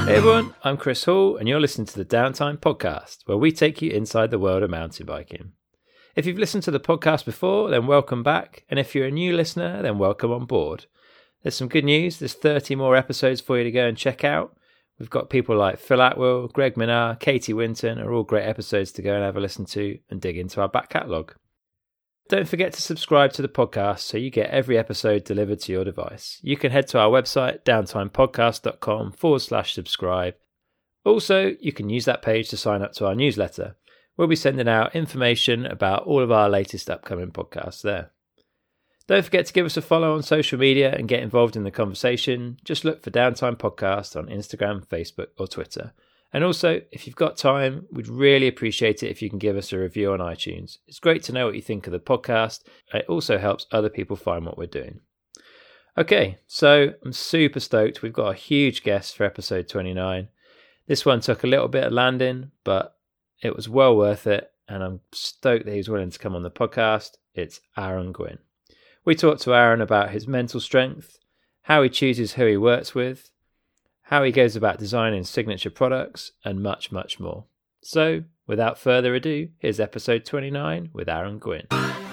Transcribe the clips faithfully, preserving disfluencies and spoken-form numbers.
Hey everyone, I'm Chris Hall and you're listening to the Downtime Podcast, where we take you inside the world of mountain biking. If you've listened to the podcast before, then welcome back, and if you're a new listener, then welcome on board. There's some good news, there's thirty more episodes for you to go and check out. We've got people like Phil Atwell, Greg Minar, Katie Winton, are all great episodes to go and have a listen to and dig into our back catalogue. Don't forget to subscribe to the podcast so you get every episode delivered to your device. You can head to our website, downtimepodcast.com forward slash subscribe. Also, you can use that page to sign up to our newsletter. We'll be sending out information about all of our latest upcoming podcasts there. Don't forget to give us a follow on social media and get involved in the conversation. Just look for Downtime Podcast on Instagram, Facebook or Twitter. And also, if you've got time, we'd really appreciate it if you can give us a review on iTunes. It's great to know what you think of the podcast. It also helps other people find what we're doing. Okay, so I'm super stoked. We've got a huge guest for episode twenty-nine. This one took a little bit of landing, but it was well worth it. And I'm stoked that he's willing to come on the podcast. It's Aaron Gwin. We talked to Aaron about his mental strength, how he chooses who he works with, how he goes about designing signature products, and much, much more. So, without further ado, here's episode twenty-nine with Aaron Gwin.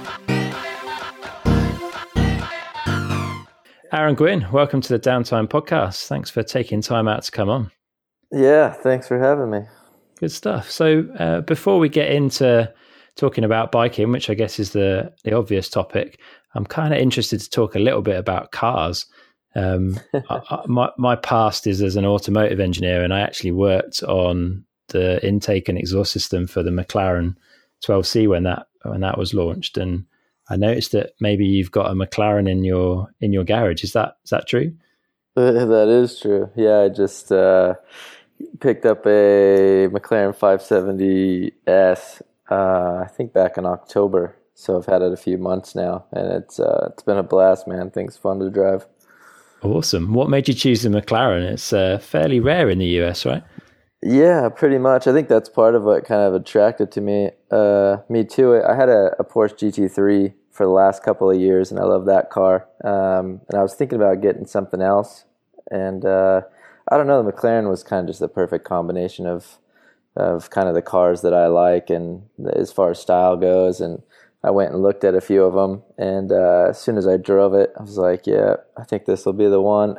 Aaron Gwin, welcome to the Downtime Podcast. Thanks for taking time out to come on. Yeah, thanks for having me. Good stuff. So, uh, before we get into talking about biking, which I guess is the, the obvious topic, I'm kind of interested to talk a little bit about cars. Um, I, I, my my past is as an automotive engineer, and I actually worked on the intake and exhaust system for the McLaren twelve C when that when that was launched. And I noticed that maybe you've got a McLaren in your in your garage. Is that is that true? That is true. Yeah, I just uh, picked up a McLaren five seventy S. Uh, I think back in October. So I've had it a few months now, and it's uh, it's been a blast, man. I think it's fun to drive. Awesome. What made you choose the McLaren? It's uh, fairly rare in the U S, right? Yeah, pretty much. I think that's part of what kind of attracted to me, uh, me to it. I had a, a Porsche G T three for the last couple of years, and I love that car. Um, and I was thinking about getting something else. And uh, I don't know, the McLaren was kind of just the perfect combination of of kind of the cars that I like, and as far as style goes. And I went and looked at a few of them, and uh, as soon as I drove it, I was like, yeah, I think this will be the one.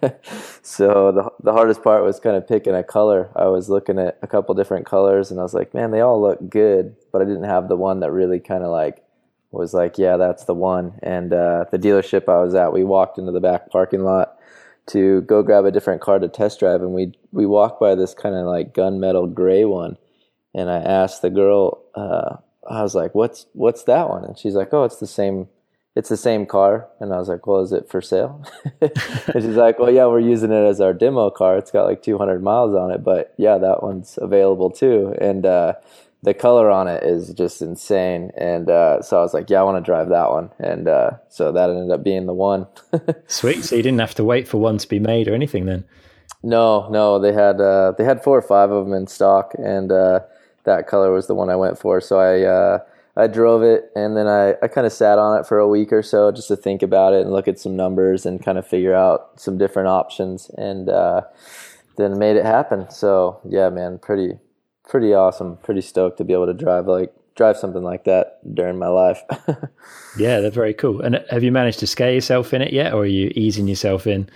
So the the hardest part was kind of picking a color. I was looking at a couple different colors, and I was like, man, they all look good, but I didn't have the one that really kind of like was like, yeah, that's the one. And uh, the dealership I was at, we walked into the back parking lot to go grab a different car to test drive, and we we walked by this kind of like gunmetal gray one, and I asked the girl, uh, I was like, what's what's that one? And she's like, oh, it's the same it's the same car. And I was like, well, is it for sale? And she's like, well, yeah, we're using it as our demo car. It's got like two hundred miles on it, but yeah, that one's available too. And uh, the color on it is just insane. And uh, so I was like, yeah, I want to drive that one. And uh, so that ended up being the one. Sweet. So you didn't have to wait for one to be made or anything then? No, no, they had uh, they had four or five of them in stock, and uh, that color was the one I went for. So I uh, I drove it, and then I, I kind of sat on it for a week or so just to think about it and look at some numbers and kind of figure out some different options, and uh, then made it happen. So yeah, man, pretty pretty awesome. Pretty stoked to be able to drive like drive something like that during my life. Yeah, they're very cool. And have you managed to scare yourself in it yet, or are you easing yourself in?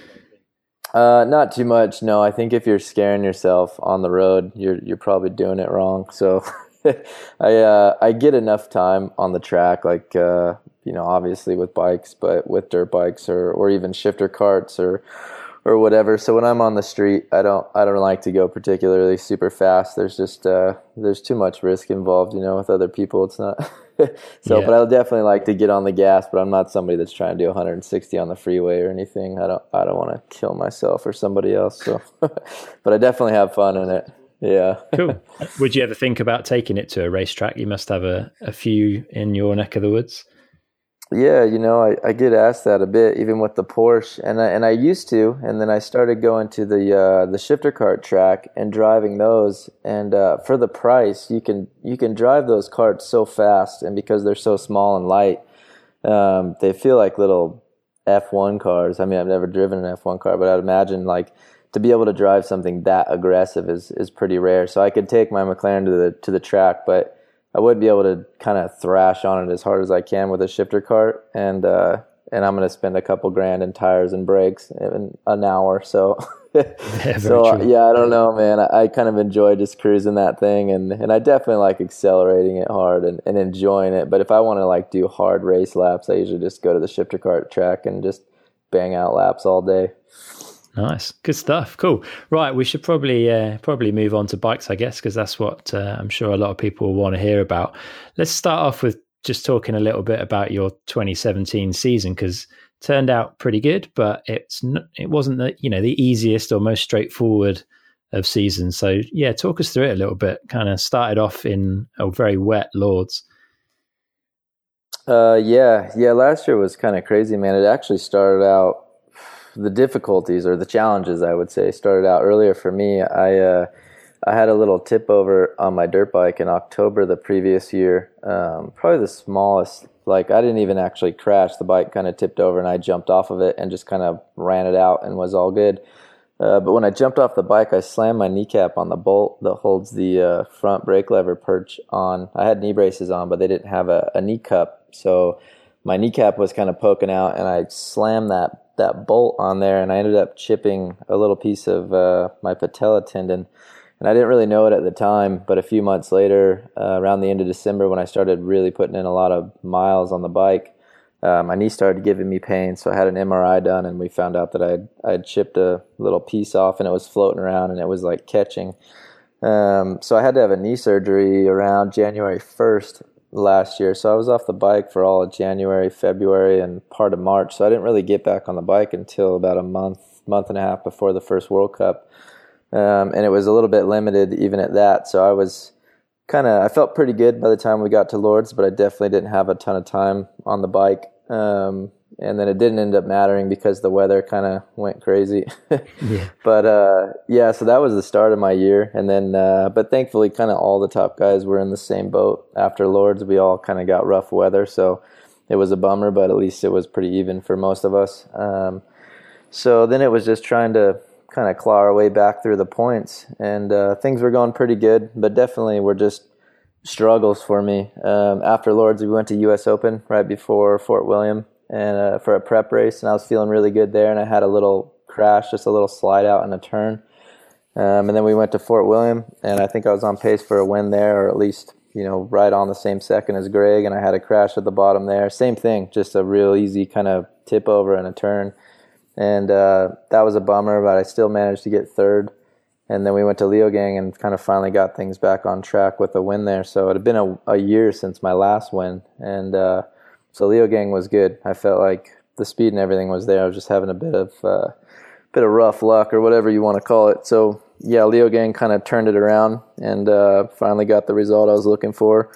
Uh, not too much. No, I think if you're scaring yourself on the road, you're you're probably doing it wrong. So I uh, I get enough time on the track, like uh, you know, obviously with bikes, but with dirt bikes or, or even shifter carts or or whatever. So when I'm on the street, I don't I don't like to go particularly super fast. There's just uh, there's too much risk involved, you know, with other people. It's not. So, yeah. But I'll definitely like to get on the gas, but I'm not somebody that's trying to do one hundred sixty on the freeway or anything. I don't, I don't want to kill myself or somebody else. So, but I definitely have fun in it. Yeah. Cool. Would you ever think about taking it to a racetrack? You must have a, a few in your neck of the woods. Yeah, you know, I, I get asked that a bit, even with the Porsche, and I, and I used to, and then I started going to the uh, the shifter cart track and driving those, and uh, for the price, you can you can drive those carts so fast, and because they're so small and light, um, they feel like little F one cars. I mean, I've never driven an F one car, but I'd imagine like to be able to drive something that aggressive is is pretty rare. So I could take my McLaren to the to the track, but I would be able to kind of thrash on it as hard as I can with a shifter cart, and uh, and I'm going to spend a couple grand in tires and brakes in an hour. So, yeah, so yeah, I don't know, man. I, I kind of enjoy just cruising that thing, and, and I definitely like accelerating it hard and, and enjoying it. But if I want to like do hard race laps, I usually just go to the shifter cart track and just bang out laps all day. Nice, good stuff. Cool. Right, we should probably uh, probably move on to bikes, I guess, because that's what uh, I'm sure a lot of people will want to hear about. Let's start off with just talking a little bit about your twenty seventeen season, because it turned out pretty good, but it's not, it wasn't the you know the easiest or most straightforward of seasons. So yeah, talk us through it a little bit. Kind of started off in a very wet Lords. Uh, yeah, yeah. Last year was kind of crazy, man. It actually started out. The difficulties or the challenges, I would say, started out earlier for me. I uh, I had a little tip over on my dirt bike in October the previous year. Um, probably the smallest. Like I didn't even actually crash. The bike kind of tipped over and I jumped off of it and just kind of ran it out and was all good. Uh, but when I jumped off the bike, I slammed my kneecap on the bolt that holds the uh, front brake lever perch on. I had knee braces on, but they didn't have a, a knee cup. So my kneecap was kind of poking out and I slammed that that bolt on there, and I ended up chipping a little piece of uh, my patella tendon, and I didn't really know it at the time, but a few months later, uh, around the end of December, when I started really putting in a lot of miles on the bike, uh, my knee started giving me pain, so I had an M R I done, and we found out that I'd, I'd chipped a little piece off, and it was floating around, and it was like catching. Um, so I had to have a knee surgery around January first last year. So I was off the bike for all of January, February, and part of March. So I didn't really get back on the bike until about a month, month and a half before the first World Cup. Um, and it was a little bit limited even at that. So I was kind of, I felt pretty good by the time we got to Lords, but I definitely didn't have a ton of time on the bike. Um, and then it didn't end up mattering because the weather kind of went crazy. yeah. But uh, yeah, so that was the start of my year. And then, uh, but thankfully, kind of all the top guys were in the same boat. After Lords, we all kind of got rough weather. So it was a bummer, but at least it was pretty even for most of us. Um, so then it was just trying to kind of claw our way back through the points. And uh, things were going pretty good, but definitely were just struggles for me. Um, after Lords, we went to U S Open right before Fort William. and uh, for a prep race, and I was feeling really good there, and I had a little crash, just a little slide out in a turn. Um, and then we went to Fort William, and I think I was on pace for a win there, or at least, you know, right on the same second as Greg, and I had a crash at the bottom there. Same thing, just a real easy kind of tip over and a turn. And uh, that was a bummer, but I still managed to get third. And then we went to Leogang and kind of finally got things back on track with a win there. So it had been a, a year since my last win. And uh, so Leogang was good. I felt like the speed and everything was there. I was just having a bit of uh, bit of rough luck or whatever you want to call it. So yeah, Leogang kind of turned it around and uh, finally got the result I was looking for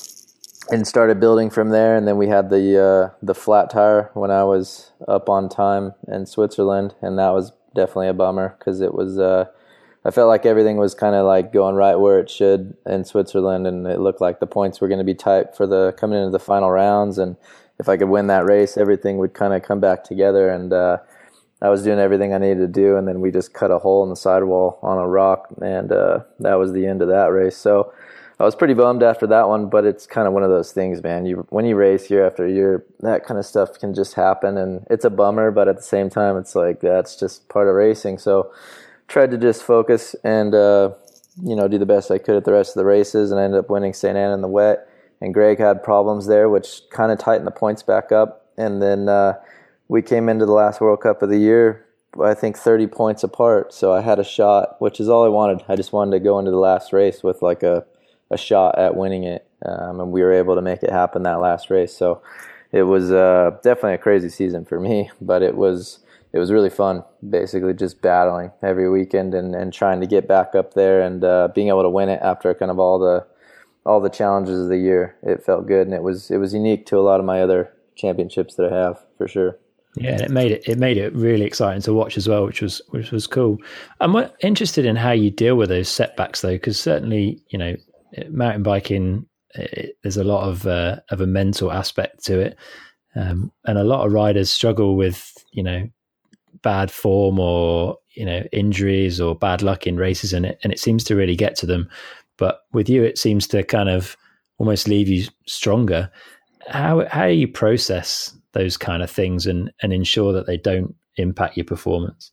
and started building from there. And then we had the uh, the flat tire when I was up on time in Switzerland, and that was definitely a bummer because it was uh, I felt like everything was kind of like going right where it should in Switzerland, and it looked like the points were going to be tight for the coming into the final rounds. And if I could win that race, everything would kind of come back together. And uh, I was doing everything I needed to do, and then we just cut a hole in the sidewall on a rock, and uh, that was the end of that race. So I was pretty bummed after that one, but it's kind of one of those things, man. You when you race year after year, that kind of stuff can just happen, and it's a bummer, but at the same time, it's like that's just part of racing. So tried to just focus and uh, you know do the best I could at the rest of the races, and I ended up winning Saint Anne in the wet. And Greg had problems there, which kind of tightened the points back up. And then uh, we came into the last World Cup of the year, I think thirty points apart. So I had a shot, which is all I wanted. I just wanted to go into the last race with like a, a shot at winning it. Um, and we were able to make it happen that last race. So it was uh, definitely a crazy season for me, but it was it was really fun, basically just battling every weekend and, and trying to get back up there and uh, being able to win it after kind of all the all the challenges of the year. It felt good, and it was it was unique to a lot of my other championships that I have, for sure. Yeah, and it made it it made it really exciting to watch as well, which was which was cool. I'm interested in how you deal with those setbacks, though, because certainly, you know, mountain biking, it, there's a lot of uh, of a mental aspect to it, um, and a lot of riders struggle with, you know, bad form or, you know, injuries or bad luck in races, and it, and it seems to really get to them. But with you, it seems to kind of almost leave you stronger. How how do you process those kind of things and, and ensure that they don't impact your performance?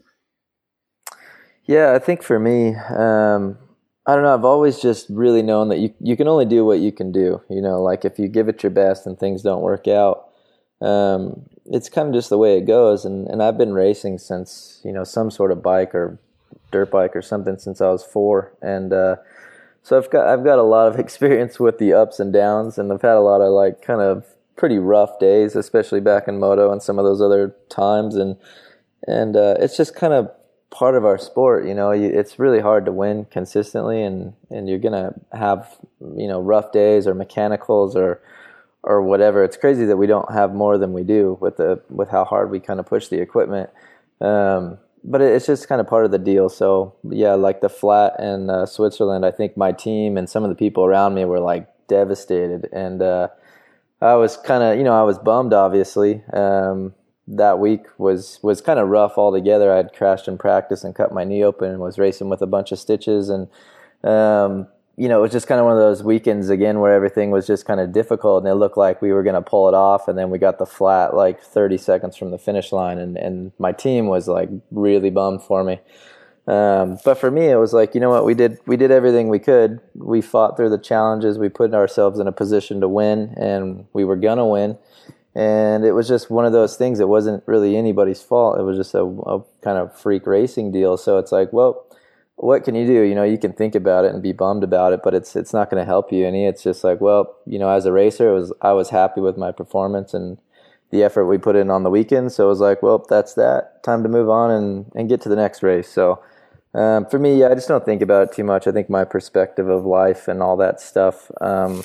Yeah, I think for me, um, I don't know, I've always just really known that you, you can only do what you can do. You know, like if you give it your best and things don't work out, um, it's kind of just the way it goes. And, and I've been racing since, you know, some sort of bike or dirt bike or something since I was four. And uh, so I've got I've got a lot of experience with the ups and downs, and I've had a lot of like kind of pretty rough days, especially back in moto and some of those other times. And and uh, it's just kind of part of our sport, you know. You, it's really hard to win consistently, and, and you're gonna have, you know, rough days or mechanicals or or whatever. It's crazy that we don't have more than we do with the with how hard we kind of push the equipment. Um, but it's just kind of part of the deal. So yeah, like the flat in uh, Switzerland, I think my team and some of the people around me were like devastated, and uh, I was kind of, you know, I was bummed, obviously. Um, that week was, was kind of rough altogether. I had crashed in practice and cut my knee open and was racing with a bunch of stitches. And, um, you know, it was just kind of one of those weekends again where everything was just kind of difficult, and it looked like we were going to pull it off. And then we got the flat like thirty seconds from the finish line, and, and my team was like really bummed for me. Um, but for me, it was like, you know what, we did, we did everything we could. We fought through the challenges. We put ourselves in a position to win, and we were going to win. And it was just one of those things. It wasn't really anybody's fault. It was just a, a kind of freak racing deal. So it's like, well, what can you do? You know, you can think about it and be bummed about it, but it's it's not going to help you any. It's just like, well, you know, as a racer, it was I was happy with my performance and the effort we put in on the weekend. So it was like, well, that's that. Time to move on and, and get to the next race. So um, for me, yeah, I just don't think about it too much. I think my perspective of life and all that stuff, um,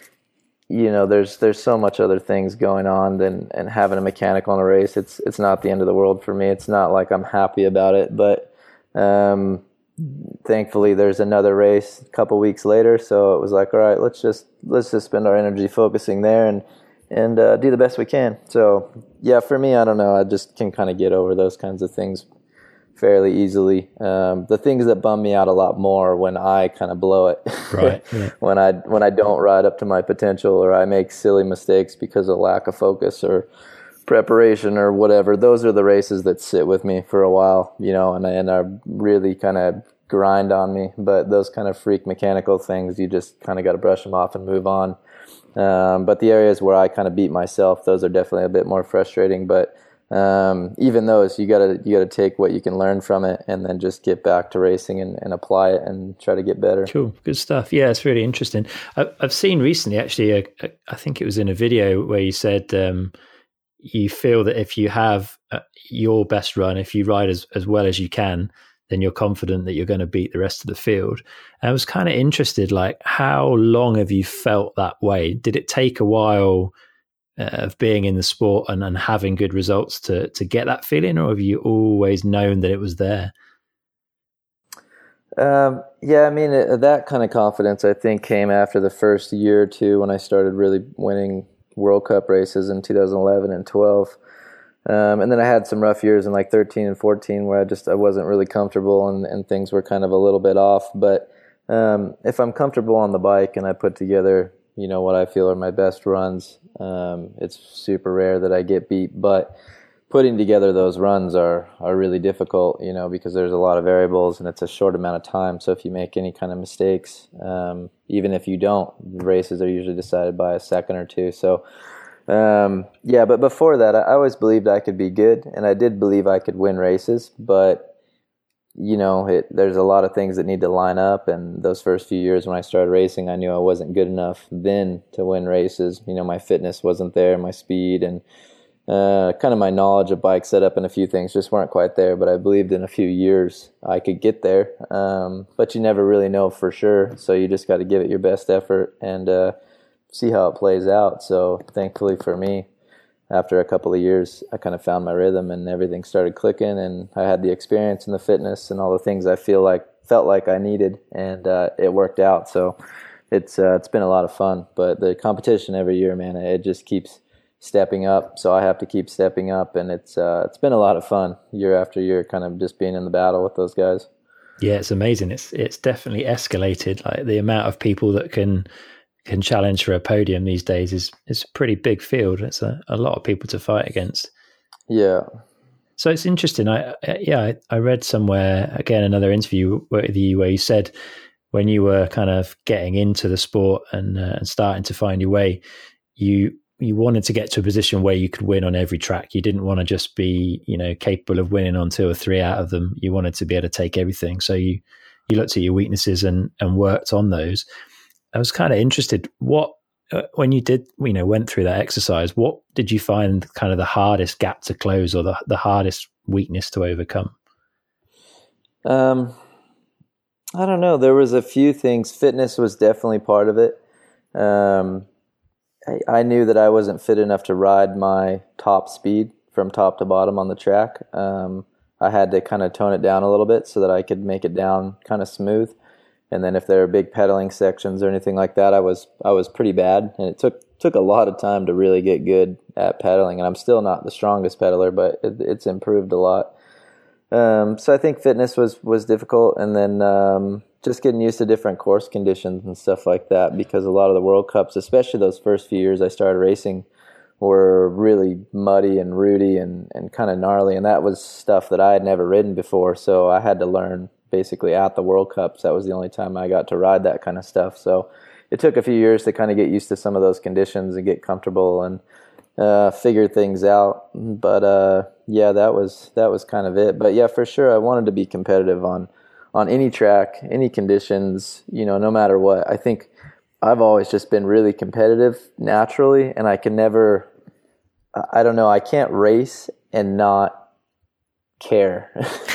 you know, there's there's so much other things going on than and having a mechanical in a race. It's it's not the end of the world for me. It's not like I'm happy about it, but um, thankfully there's another race a couple weeks later. So it was like, all right, let's just let's just spend our energy focusing there and and uh, do the best we can. So yeah, for me, I don't know. I just can kind of get over those kinds of things fairly easily. Um, the things that bum me out a lot more when I kind of blow it, right? Yeah. when I when I don't ride up to my potential, or I make silly mistakes because of lack of focus or preparation or whatever. Those are the races that sit with me for a while, you know, and and are really kind of grind on me. But those kind of freak mechanical things, you just kind of got to brush them off and move on. Um, but the areas where I kind of beat myself, those are definitely a bit more frustrating. But um even those, you gotta you gotta take what you can learn from it and then just get back to racing and, and apply it and try to get better. Cool, good stuff. Yeah, it's really interesting. I, I've seen recently actually a, a, I think it was in a video where you said um you feel that if you have uh, your best run, if you ride as, as well as you can, then you're confident that you're going to beat the rest of the field. And I was kind of interested, like, how long have you felt that way? Did it take a while Uh, of being in the sport and, and having good results to to get that feeling, or have you always known that it was there? Um, yeah, I mean, it, that kind of confidence, I think, came after the first year or two when I started really winning World Cup races in two thousand eleven and twelve. Um, and then I had some rough years in like thirteen and fourteen where I just I wasn't really comfortable and, and things were kind of a little bit off. But um, if I'm comfortable on the bike and I put together, you know, what I feel are my best runs, Um, it's super rare that I get beat, but putting together those runs are, are really difficult, you know, because there's a lot of variables and it's a short amount of time. So if you make any kind of mistakes, um, even if you don't, the races are usually decided by a second or two. So, um, yeah, but before that, I always believed I could be good, and I did believe I could win races, but you know, it, there's a lot of things that need to line up. And those first few years when I started racing, I knew I wasn't good enough then to win races. You know, my fitness wasn't there, my speed, and uh, kind of my knowledge of bike setup and a few things just weren't quite there. But I believed in a few years I could get there. Um, but you never really know for sure. So you just got to give it your best effort and uh, see how it plays out. So thankfully for me, after a couple of years, I kind of found my rhythm and everything started clicking, and I had the experience and the fitness and all the things I feel like felt like I needed, and uh, it worked out. So it's uh, it's been a lot of fun. But the competition every year, man, it just keeps stepping up. So I have to keep stepping up, and it's uh, it's been a lot of fun year after year, kind of just being in the battle with those guys. Yeah, it's amazing. It's it's definitely escalated. Like the amount of people that can can challenge for a podium these days is is a pretty big field. It's a, a lot of people to fight against. Yeah. So it's interesting. I yeah, I, I read somewhere, again, another interview with you where you said when you were kind of getting into the sport and uh, and starting to find your way, you you wanted to get to a position where you could win on every track. You didn't want to just be, you know, capable of winning on two or three out of them. You wanted to be able to take everything. So you you looked at your weaknesses and and worked on those. I was kind of interested, what uh, when you did, you know, went through that exercise, what did you find kind of the hardest gap to close, or the the hardest weakness to overcome? Um, I don't know. There was a few things. Fitness was definitely part of it. Um, I, I knew that I wasn't fit enough to ride my top speed from top to bottom on the track. Um, I had to kind of tone it down a little bit so that I could make it down kind of smooth. And then if there were big pedaling sections or anything like that, I was I was pretty bad, and it took took a lot of time to really get good at pedaling. And I'm still not the strongest pedaler, but it, it's improved a lot. Um, so I think fitness was was difficult, and then um, just getting used to different course conditions and stuff like that. Because a lot of the World Cups, especially those first few years I started racing, were really muddy and rooty and and kind of gnarly, and that was stuff that I had never ridden before. So I had to learn basically at the World Cups. That was the only time I got to ride that kind of stuff. So it took a few years to kind of get used to some of those conditions and get comfortable and uh, figure things out. But uh, yeah, that was that was kind of it. But yeah, for sure, I wanted to be competitive on on any track, any conditions, you know, no matter what. I think I've always just been really competitive naturally, and I can never, I don't know, I can't race and not care.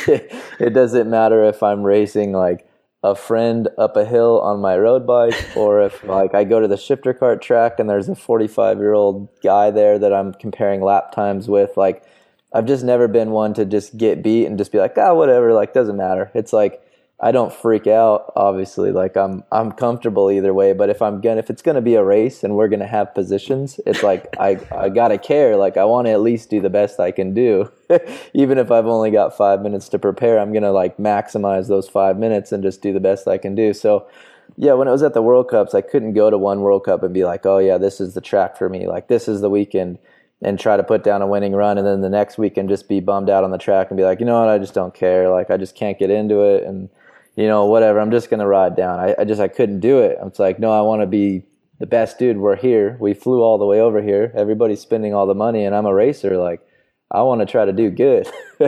It doesn't matter if I'm racing like a friend up a hill on my road bike, or if like I go to the shifter cart track and there's a forty-five year old guy there that I'm comparing lap times with. Like, I've just never been one to just get beat and just be like, ah, whatever, like, doesn't matter. It's like, I don't freak out, obviously. Like, I'm I'm comfortable either way. But if I'm gonna if it's gonna be a race and we're gonna have positions, it's like I I gotta care. Like, I want to at least do the best I can do, even if I've only got five minutes to prepare. I'm gonna like maximize those five minutes and just do the best I can do. So, yeah, when it was at the World Cups, I couldn't go to one World Cup and be like, oh yeah, this is the track for me. Like, this is the weekend, and try to put down a winning run, and then the next weekend just be bummed out on the track and be like, you know what, I just don't care. Like, I just can't get into it, and you know, whatever, I'm just going to ride down. I, I just, I couldn't do it. It's like, no, I want to be the best dude. We're here. We flew all the way over here. Everybody's spending all the money, and I'm a racer. Like, I want to try to do good.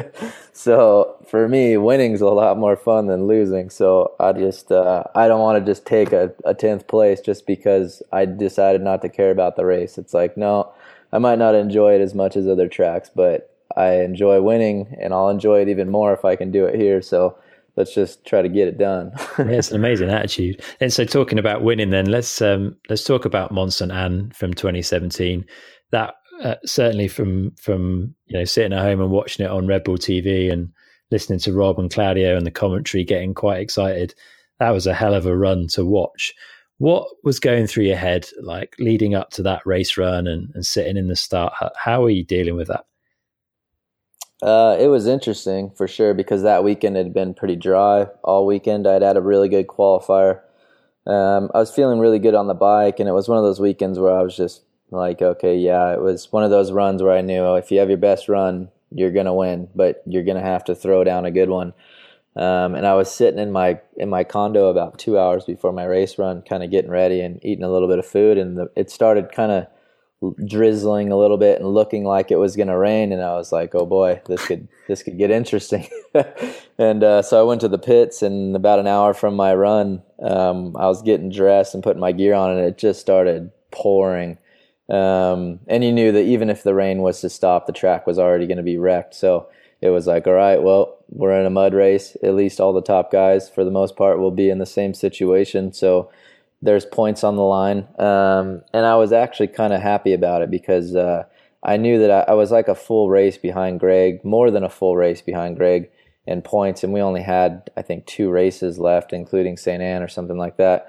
So for me, winning's a lot more fun than losing. So I just, uh, I don't want to just take a, a tenth place just because I decided not to care about the race. It's like, no, I might not enjoy it as much as other tracks, but I enjoy winning, and I'll enjoy it even more if I can do it here. So let's just try to get it done. Yeah, it's an amazing attitude. And so, talking about winning, then let's um, let's talk about Mont Saint Anne from twenty seventeen. That uh, certainly from from you know sitting at home and watching it on Red Bull T V and listening to Rob and Claudio and the commentary, getting quite excited. That was a hell of a run to watch. What was going through your head, like leading up to that race run and, and sitting in the start? How, how are you dealing with that? Uh, it was interesting for sure, because that weekend had been pretty dry all weekend. I'd had a really good qualifier. Um, I was feeling really good on the bike, and it was one of those weekends where I was just like, okay, yeah, it was one of those runs where I knew, oh, if you have your best run, you're going to win, but you're going to have to throw down a good one. Um, and I was sitting in my in my condo about two hours before my race run, kind of getting ready and eating a little bit of food, and the, it started kind of drizzling a little bit and looking like it was going to rain, and I was like, oh boy, this could this could get interesting. And uh, so I went to the pits, and about an hour from my run, um, I was getting dressed and putting my gear on, and it just started pouring. Um, and you knew that even if the rain was to stop, the track was already going to be wrecked. So it was like, all right, well, we're in a mud race. At least all the top guys, for the most part, will be in the same situation. So there's points on the line. Um, and I was actually kind of happy about it, because uh, I knew that I, I was like a full race behind Greg, more than a full race behind Greg in points. And we only had, I think, two races left, including Saint Anne or something like that.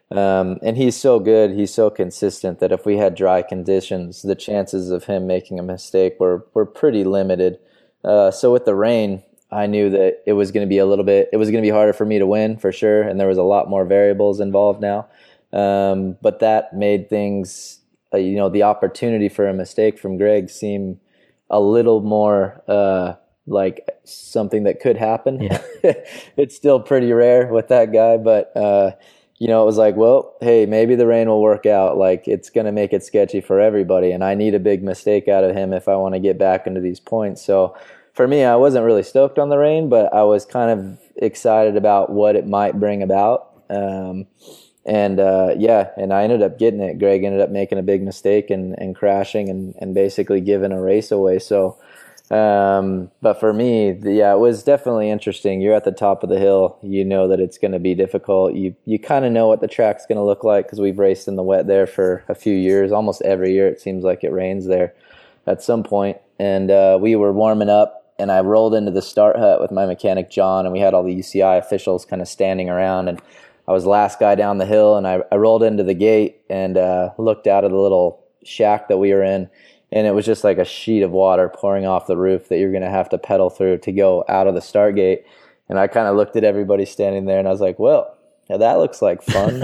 Um, and he's so good, he's so consistent that if we had dry conditions, the chances of him making a mistake were, were pretty limited. Uh, so with the rain, I knew that it was going to be a little bit, it was going to be harder for me to win for sure. And there was a lot more variables involved now. Um, but that made things, uh, you know, the opportunity for a mistake from Greg seem a little more uh, like something that could happen. Yeah. It's still pretty rare with that guy, but uh, you know, it was like, well, hey, maybe the rain will work out. Like, it's going to make it sketchy for everybody, and I need a big mistake out of him if I want to get back into these points. So for me, I wasn't really stoked on the rain, but I was kind of excited about what it might bring about. Um, and uh, yeah, and I ended up getting it. Greg ended up making a big mistake and, and crashing and, and basically giving a race away. So Um, but for me, the, yeah, it was definitely interesting. You're at the top of the hill. You know that it's going to be difficult. You, you kind of know what the track's going to look like because we've raced in the wet there for a few years. Almost every year it seems like it rains there at some point. And, uh, we were warming up and I rolled into the start hut with my mechanic, John, and we had all the U C I officials kind of standing around, and I was the last guy down the hill, and I, I rolled into the gate and, uh, looked out of the little shack that we were in. And it was just like a sheet of water pouring off the roof that you're going to have to pedal through to go out of the start gate. And I kind of looked at everybody standing there and I was like, well, yeah, that looks like fun.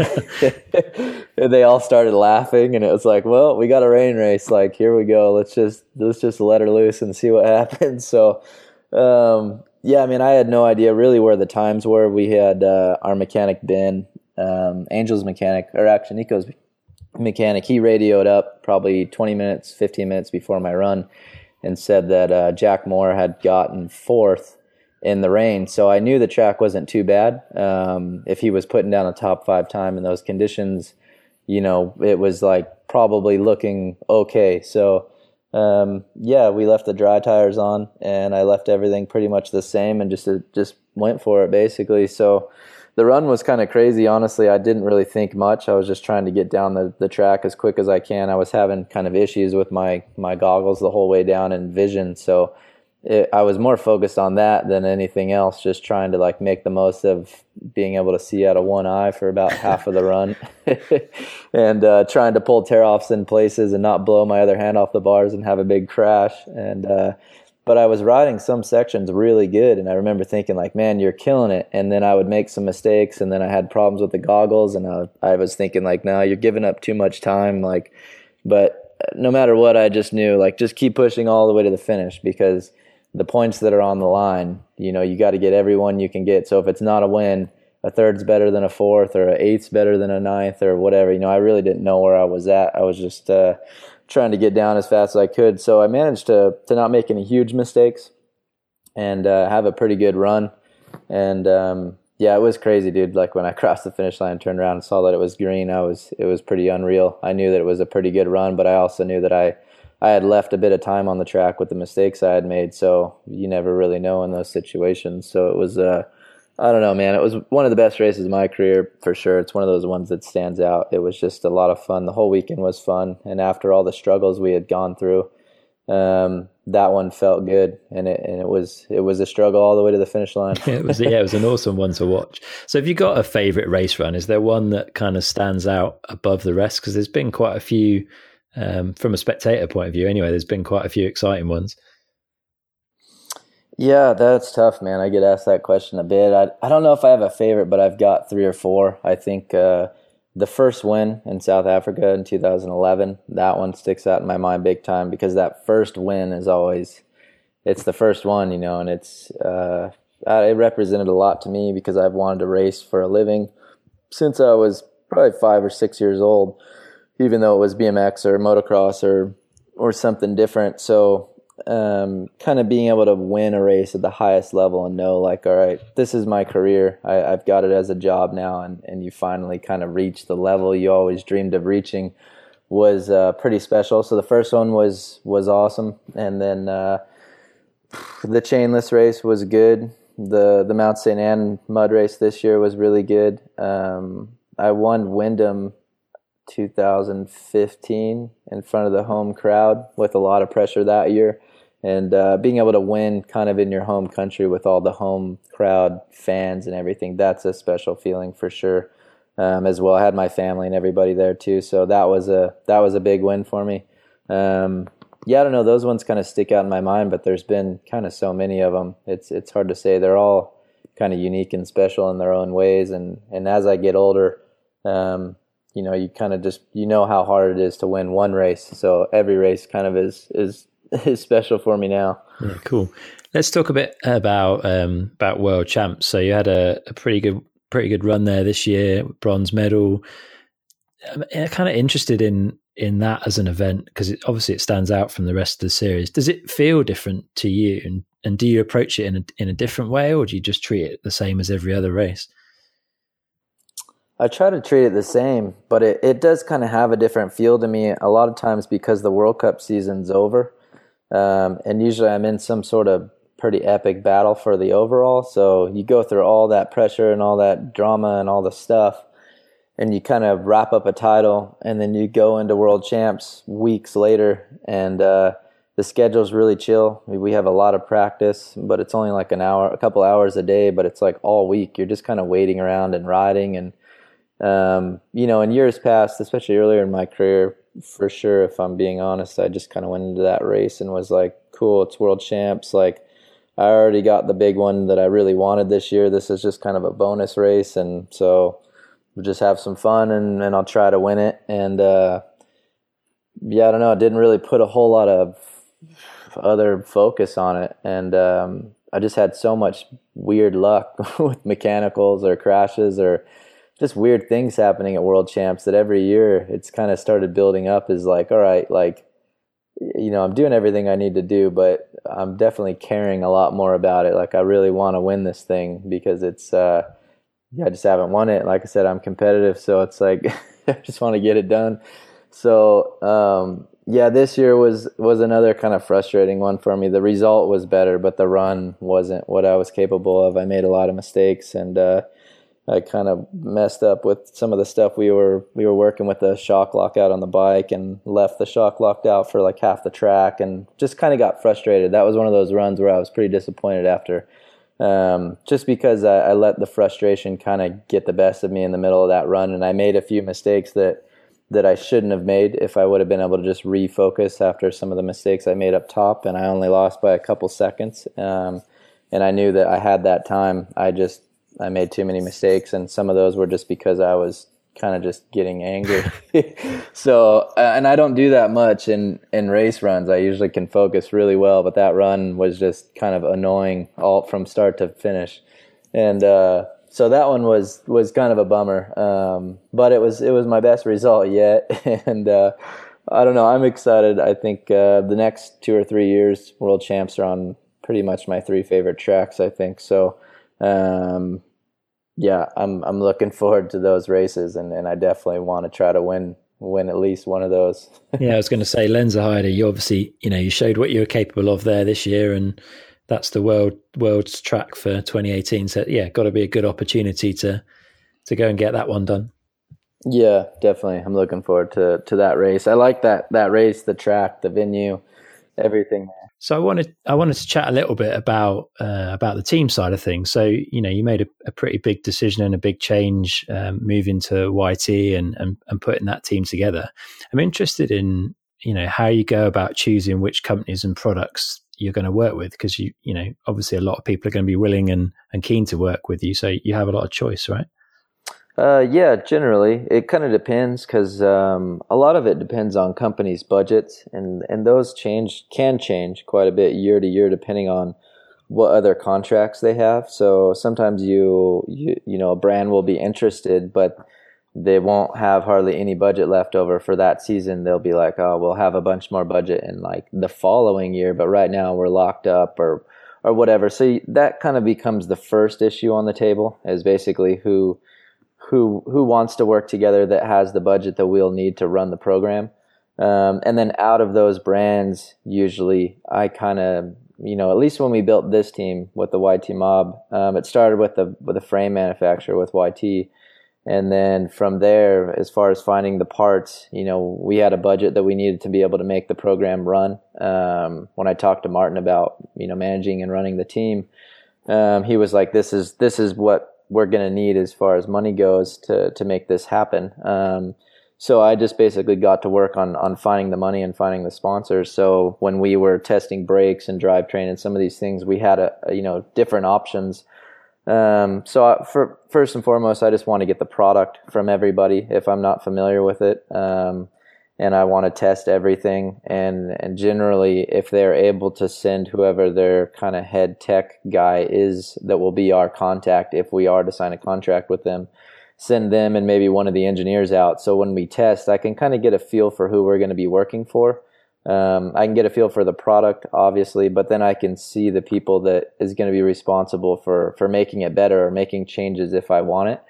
And they all started laughing, and it was like, well, we got a rain race. Like, here we go. Let's just, let's just let her loose and see what happens. So, um, yeah, I mean, I had no idea really where the times were. We had, uh, our mechanic, Ben, um, Angel's mechanic, or actually Nico's mechanic, he radioed up probably twenty minutes, fifteen minutes before my run and said that uh, Jack Moore had gotten fourth in the rain. So I knew the track wasn't too bad. Um, if he was putting down a top five time in those conditions, you know, it was like probably looking okay. So um, yeah, we left the dry tires on and I left everything pretty much the same and just, uh, just went for it basically. So the run was kind of crazy, honestly. I didn't really think much. I was just trying to get down the, the track as quick as I can. I was having kind of issues with my, my goggles the whole way down and vision, so it, I was more focused on that than anything else, just trying to like make the most of being able to see out of one eye for about half of the run and uh, trying to pull tear-offs in places and not blow my other hand off the bars and have a big crash. And uh But I was riding some sections really good, and I remember thinking like, man, you're killing it. And then I would make some mistakes, and then I had problems with the goggles, and I, I was thinking like, no, you're giving up too much time. Like, but no matter what, I just knew like, just keep pushing all the way to the finish, because the points that are on the line, you know, you got to get every one you can get. So if it's not a win, a third's better than a fourth, or an eighth's better than a ninth, or whatever. You know, I really didn't know where I was at. I was just, uh, trying to get down as fast as I could. So I managed to to not make any huge mistakes and uh, have a pretty good run. And um, yeah, it was crazy, dude. Like when I crossed the finish line, turned around and saw that it was green, I was it was pretty unreal. I knew that it was a pretty good run, but I also knew that I I had left a bit of time on the track with the mistakes I had made. So you never really know in those situations. So it was uh I don't know, man. It was one of the best races of my career for sure. It's one of those ones that stands out. It was just a lot of fun. The whole weekend was fun. And after all the struggles we had gone through, um, that one felt good. And it and it was it was a struggle all the way to the finish line. it was yeah, it was an awesome one to watch. So have you got a favorite race run? Is there one that kind of stands out above the rest? Because there's been quite a few, um, from a spectator point of view anyway, there's been quite a few exciting ones. Yeah, that's tough, man. I get asked that question a bit. I I don't know if I have a favorite, but I've got three or four. I think uh, the first win in South Africa in two thousand eleven, that one sticks out in my mind big time, because that first win is always, it's the first one, you know, and it's uh, it represented a lot to me because I've wanted to race for a living since I was probably five or six years old, even though it was B M X or motocross or or something different. So um, kind of being able to win a race at the highest level and know like, all right, this is my career. I, I've got it as a job now. And, and you finally kind of reach the level you always dreamed of reaching was uh, pretty special. So the first one was, was awesome. And then uh, the chainless race was good. The, the Mount Saint Anne mud race this year was really good. Um, I won Wyndham two thousand fifteen in front of the home crowd with a lot of pressure that year. And uh, being able to win kind of in your home country with all the home crowd fans and everything, that's a special feeling for sure. um, as well. I had my family and everybody there too, so that was a that was a big win for me. Um, yeah, I don't know. Those ones kind of stick out in my mind, but there's been kind of so many of them. It's it's hard to say. They're all kind of unique and special in their own ways. And, and as I get older, um, you know, you kind of just, you know how hard it is to win one race. So every race kind of is, is, is special for me now. Yeah, cool. Let's talk a bit about, um, about world champs. So you had a, a pretty good, pretty good run there this year, bronze medal. I'm kind of interested in, in that as an event, because it, obviously it stands out from the rest of the series. Does it feel different to you? And, and do you approach it in a, in a different way, or do you just treat it the same as every other race? I try to treat it the same, but it, it does kind of have a different feel to me a lot of times because the World Cup season's over. Um, and usually I'm in some sort of pretty epic battle for the overall. So you go through all that pressure and all that drama and all the stuff, and you kind of wrap up a title, and then you go into World Champs weeks later, and uh, the schedule's really chill. We have a lot of practice, but it's only like an hour, a couple hours a day, but it's like all week. You're just kind of waiting around and riding. And, um, you know, in years past, especially earlier in my career, for sure, if I'm being honest, I just kind of went into that race and was like, cool, it's World Champs. Like, I already got the big one that I really wanted this year. This is just kind of a bonus race. And so we'll just have some fun, and, and I'll try to win it. And, uh, yeah, I don't know. I didn't really put a whole lot of other focus on it. And, um, I just had so much weird luck with mechanicals or crashes or just weird things happening at World Champs that every year it's kind of started building up as like, all right, like, you know, I'm doing everything I need to do, but I'm definitely caring a lot more about it. Like, I really want to win this thing because it's, uh, yeah, I just haven't won it. Like I said, I'm competitive, so it's like I just want to get it done. So, um, yeah, this year was was another kind of frustrating one for me. The result was better, but the run wasn't what I was capable of. I made a lot of mistakes, and uh, I kind of messed up with some of the stuff we were we were working with the shock lockout on the bike, and left the shock locked out for like half the track, and just kind of got frustrated. That was one of those runs where I was pretty disappointed after. Um, just because I, I let the frustration kind of get the best of me in the middle of that run, and I made a few mistakes that that I shouldn't have made if I would have been able to just refocus after some of the mistakes I made up top, and I only lost by a couple seconds. Um, and I knew that I had that time. I just I made too many mistakes, and some of those were just because I was kind of just getting angry. So, uh, and I don't do that much in, in race runs. I usually can focus really well, but that run was just kind of annoying all from start to finish. And, uh, so that one was, was kind of a bummer. Um, but it was, it was my best result yet. And, uh, I don't know. I'm excited. I think, uh, the next two or three years, World Champs are on pretty much my three favorite tracks, I think. So, um, yeah, I'm I'm looking forward to those races, and, and I definitely want to try to win win at least one of those. Yeah, I was going to say, Lenzerheide, you obviously, you know, you showed what you were capable of there this year, and that's the world world's track for twenty eighteen. So yeah, got to be a good opportunity to to go and get that one done. Yeah, definitely. I'm looking forward to to that race. I like that that race, the track, the venue, everything. So I wanted I wanted to chat a little bit about uh, about the team side of things. So, you know, you made a, a pretty big decision and a big change, um, moving to Y T and, and and putting that team together. I'm interested in, you know, how you go about choosing which companies and products you're going to work with, because you you know, obviously a lot of people are going to be willing and, and keen to work with you. So you have a lot of choice, right? Uh, yeah, generally it kind of depends, because um, a lot of it depends on companies' budgets, and, and those change can change quite a bit year to year depending on what other contracts they have. So sometimes you you you know a brand will be interested, but they won't have hardly any budget left over for that season. They'll be like, oh, we'll have a bunch more budget in like the following year, but right now we're locked up or or whatever. So that kind of becomes the first issue on the table, is basically who. who who wants to work together that has the budget that we'll need to run the program. Um, and then out of those brands, usually I kind of, you know, at least when we built this team with the Y T Mob, um, it started with the with a frame manufacturer with Y T. And then from there, as far as finding the parts, you know, we had a budget that we needed to be able to make the program run. Um, when I talked to Martin about, you know, managing and running the team, um, he was like, this is this is what we're going to need as far as money goes to to make this happen. Um, so I just basically got to work on on finding the money and finding the sponsors. So when we were testing brakes and drivetrain and some of these things, we had a, a you know different options. Um, so I, for first and foremost, I just want to get the product from everybody if I'm not familiar with it. Um, and I want to test everything. And, and generally, if they're able to send whoever their kind of head tech guy is that will be our contact, if we are to sign a contract with them, send them and maybe one of the engineers out. So when we test, I can kind of get a feel for who we're going to be working for. Um, I can get a feel for the product, obviously, but then I can see the people that is going to be responsible for, for making it better or making changes if I want it.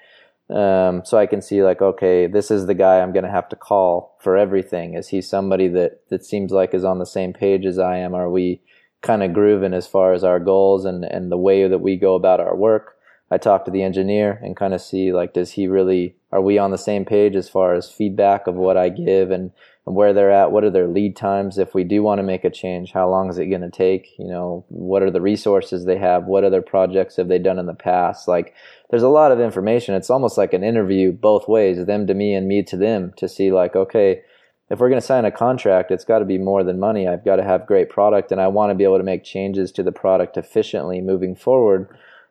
Um, so I can see like, okay, this is the guy I'm going to have to call for everything. Is he somebody that, that seems like is on the same page as I am? Are we kind of grooving as far as our goals and, and the way that we go about our work? I talk to the engineer and kind of see like, does he really, are we on the same page as far as feedback of what I give and, and where they're at? What are their lead times? If we do want to make a change, how long is it going to take? You know, what are the resources they have? What other projects have they done in the past? Like, there's a lot of information. It's almost like an interview both ways, them to me and me to them, to see like, okay, if we're going to sign a contract, it's got to be more than money. I've got to have great product, and I want to be able to make changes to the product efficiently moving forward.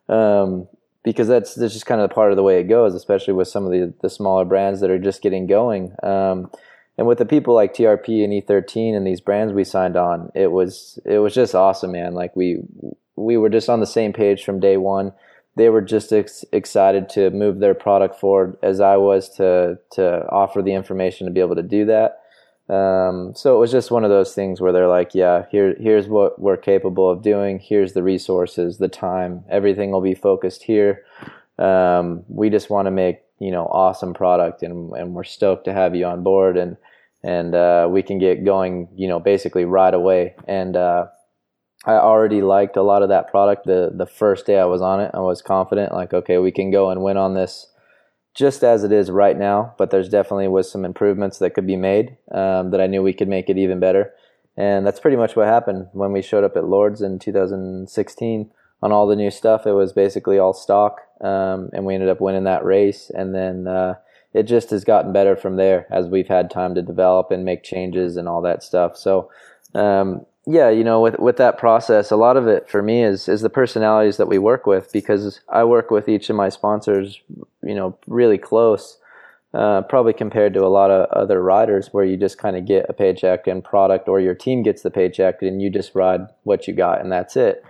Um, because that's, that's just kind of part of the way it goes, especially with some of the, the smaller brands that are just getting going. Um, And with the people like T R P and E thirteen and these brands we signed on, it was it was just awesome, man. Like we we were just on the same page from day one. They were just ex- excited to move their product forward, as I was to to offer the information to be able to do that. Um, so it was just one of those things where they're like, yeah, here here's what we're capable of doing. Here's the resources, the time, everything will be focused here. Um, we just want to make, you know, awesome product, and, and we're stoked to have you on board, and, and, uh, we can get going, you know, basically right away. And, uh, I already liked a lot of that product. The, the first day I was on it, I was confident, like, okay, we can go and win on this just as it is right now, but there's definitely was some improvements that could be made, um, that I knew we could make it even better. And that's pretty much what happened when we showed up at Lord's in two thousand sixteen. On all the new stuff, it was basically all stock, um, and we ended up winning that race. And then uh, it just has gotten better from there as we've had time to develop and make changes and all that stuff. So, um, yeah, you know, with with that process, a lot of it for me is is the personalities that we work with, because I work with each of my sponsors, you know, really close, uh, probably compared to a lot of other riders where you just kind of get a paycheck and product, or your team gets the paycheck and you just ride what you got and that's it.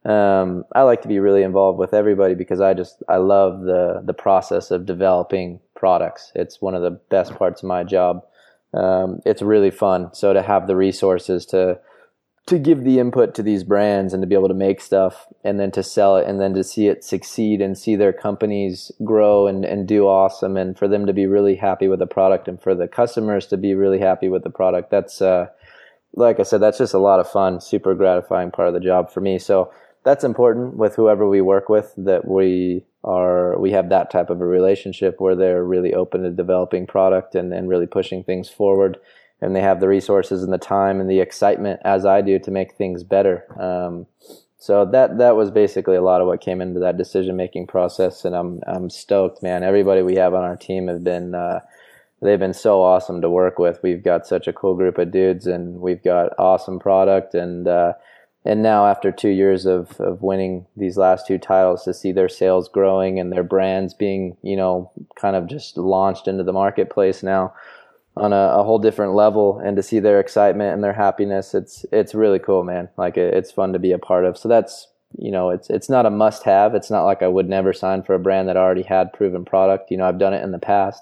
Um, I like to be really involved with everybody because I just, I love the, the process of developing products. It's one of the best parts of my job. Um, it's really fun. So to have the resources to, to give the input to these brands and to be able to make stuff and then to sell it and then to see it succeed and see their companies grow and, and do awesome, and for them to be really happy with the product and for the customers to be really happy with the product. That's, uh, like I said, that's just a lot of fun, super gratifying part of the job for me. So that's important with whoever we work with, that we are, we have that type of a relationship where they're really open to developing product and, and really pushing things forward. And they have the resources and the time and the excitement, as I do, to make things better. Um, so that, that was basically a lot of what came into that decision-making process. And I'm, I'm stoked, man. Everybody we have on our team have been, uh, they've been so awesome to work with. We've got such a cool group of dudes, and we've got awesome product. And, uh, And now after two years of, of winning these last two titles, to see their sales growing and their brands being, you know, kind of just launched into the marketplace now on a, a whole different level, and to see their excitement and their happiness, it's it's really cool, man. Like it, it's fun to be a part of. So that's, you know, it's it's not a must have. It's not like I would never sign for a brand that already had proven product. You know, I've done it in the past.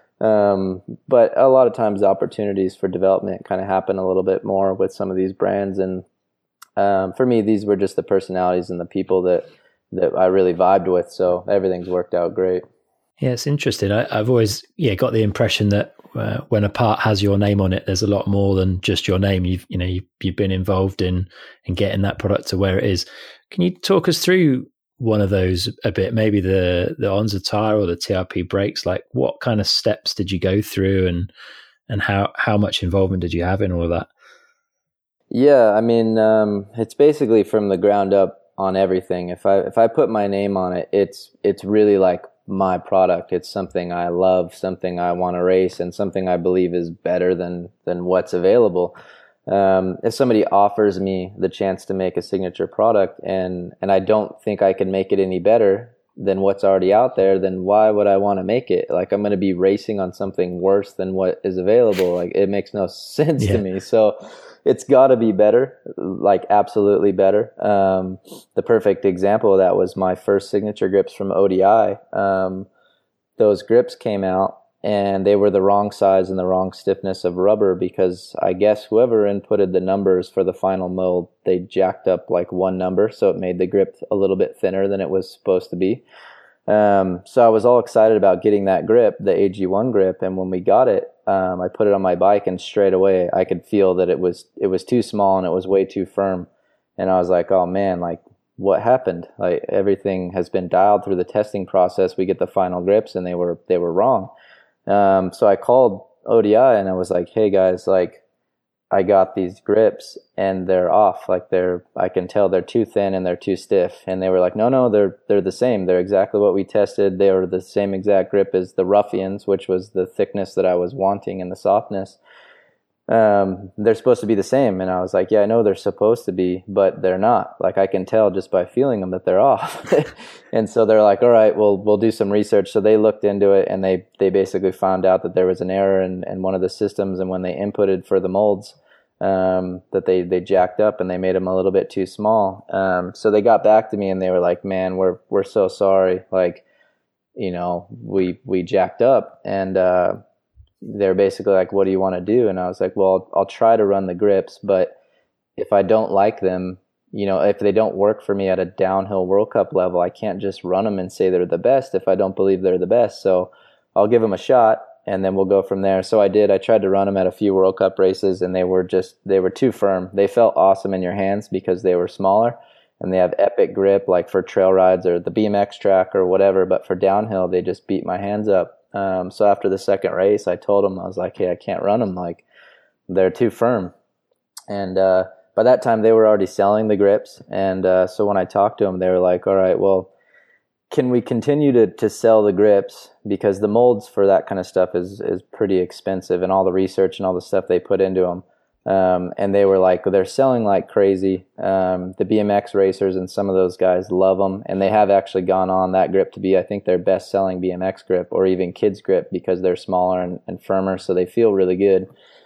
Um, but a lot of times the opportunities for development kind of happen a little bit more with some of these brands. And Um, for me, these were just the personalities and the people that, that I really vibed with. So everything's worked out great. Yeah, it's interesting. I, I've always yeah got the impression that uh, when a part has your name on it, there's a lot more than just your name. You've you know you've, you've been involved in in getting that product to where it is. Can you talk us through one of those a bit? Maybe the the Onza tire or the T R P brakes. Like, what kind of steps did you go through, and and how how much involvement did you have in all of that? Yeah, I mean, um, it's basically from the ground up on everything. If I if I put my name on it, it's it's really like my product. It's something I love, something I want to race, and something I believe is better than than what's available. Um, if somebody offers me the chance to make a signature product, and and I don't think I can make it any better than what's already out there, then why would I want to make it? Like, I'm going to be racing on something worse than what is available. Like, it makes no sense yeah. to me. So it's got to be better, like absolutely better. Um, the perfect example of that was my first signature grips from O D I. Um, those grips came out and they were the wrong size and the wrong stiffness of rubber, because I guess whoever inputted the numbers for the final mold, they jacked up like one number, so it made the grip a little bit thinner than it was supposed to be. Um, so I was all excited about getting that grip, the A G one grip, and when we got it, um, I put it on my bike, and straight away I could feel that it was it was too small and it was way too firm. And I was like, oh man, like, what happened? Like, everything has been dialed through the testing process. We get the final grips and they were they were wrong. Um, so I called O D I and I was like, hey guys, like, I got these grips and they're off. Like, they're, I can tell they're too thin and they're too stiff. And they were like, no, no, they're, they're the same. They're exactly what we tested. They were the same exact grip as the Ruffians, which was the thickness that I was wanting and the softness. Um, they're supposed to be the same. And I was like, yeah, I know they're supposed to be, but they're not. Like, I can tell just by feeling them that they're off. And so they're like, all right, well, we'll do some research. So they looked into it and they, they basically found out that there was an error in, in one of the systems. And when they inputted for the molds, um, that they, they jacked up and they made them a little bit too small. Um, so they got back to me and they were like, man, we're, we're so sorry. Like, you know, we, we jacked up. And, uh, they're basically like, what do you want to do? And I was like, well, I'll, I'll try to run the grips, but if I don't like them, you know, if they don't work for me at a downhill World Cup level, I can't just run them and say they're the best if I don't believe they're the best. So I'll give them a shot and then we'll go from there. So I did. I tried to run them at a few World Cup races and they were just, they were too firm. They felt awesome in your hands because they were smaller and they have epic grip, like for trail rides or the B M X track or whatever. But for downhill, they just beat my hands up. Um, so after the second race, I told them, I was like, hey, I can't run them. Like, they're too firm. And, uh, by that time they were already selling the grips. And, uh, so when I talked to them, they were like, all right, well, can we continue to, to sell the grips? Because the molds for that kind of stuff is, is pretty expensive, and all the research and all the stuff they put into them. Um, and they were like, they're selling like crazy. Um, the B M X racers and some of those guys love them. And they have actually gone on that grip to be, I think, their best selling B M X grip, or even kids grip, because they're smaller and, and firmer. So they feel really good.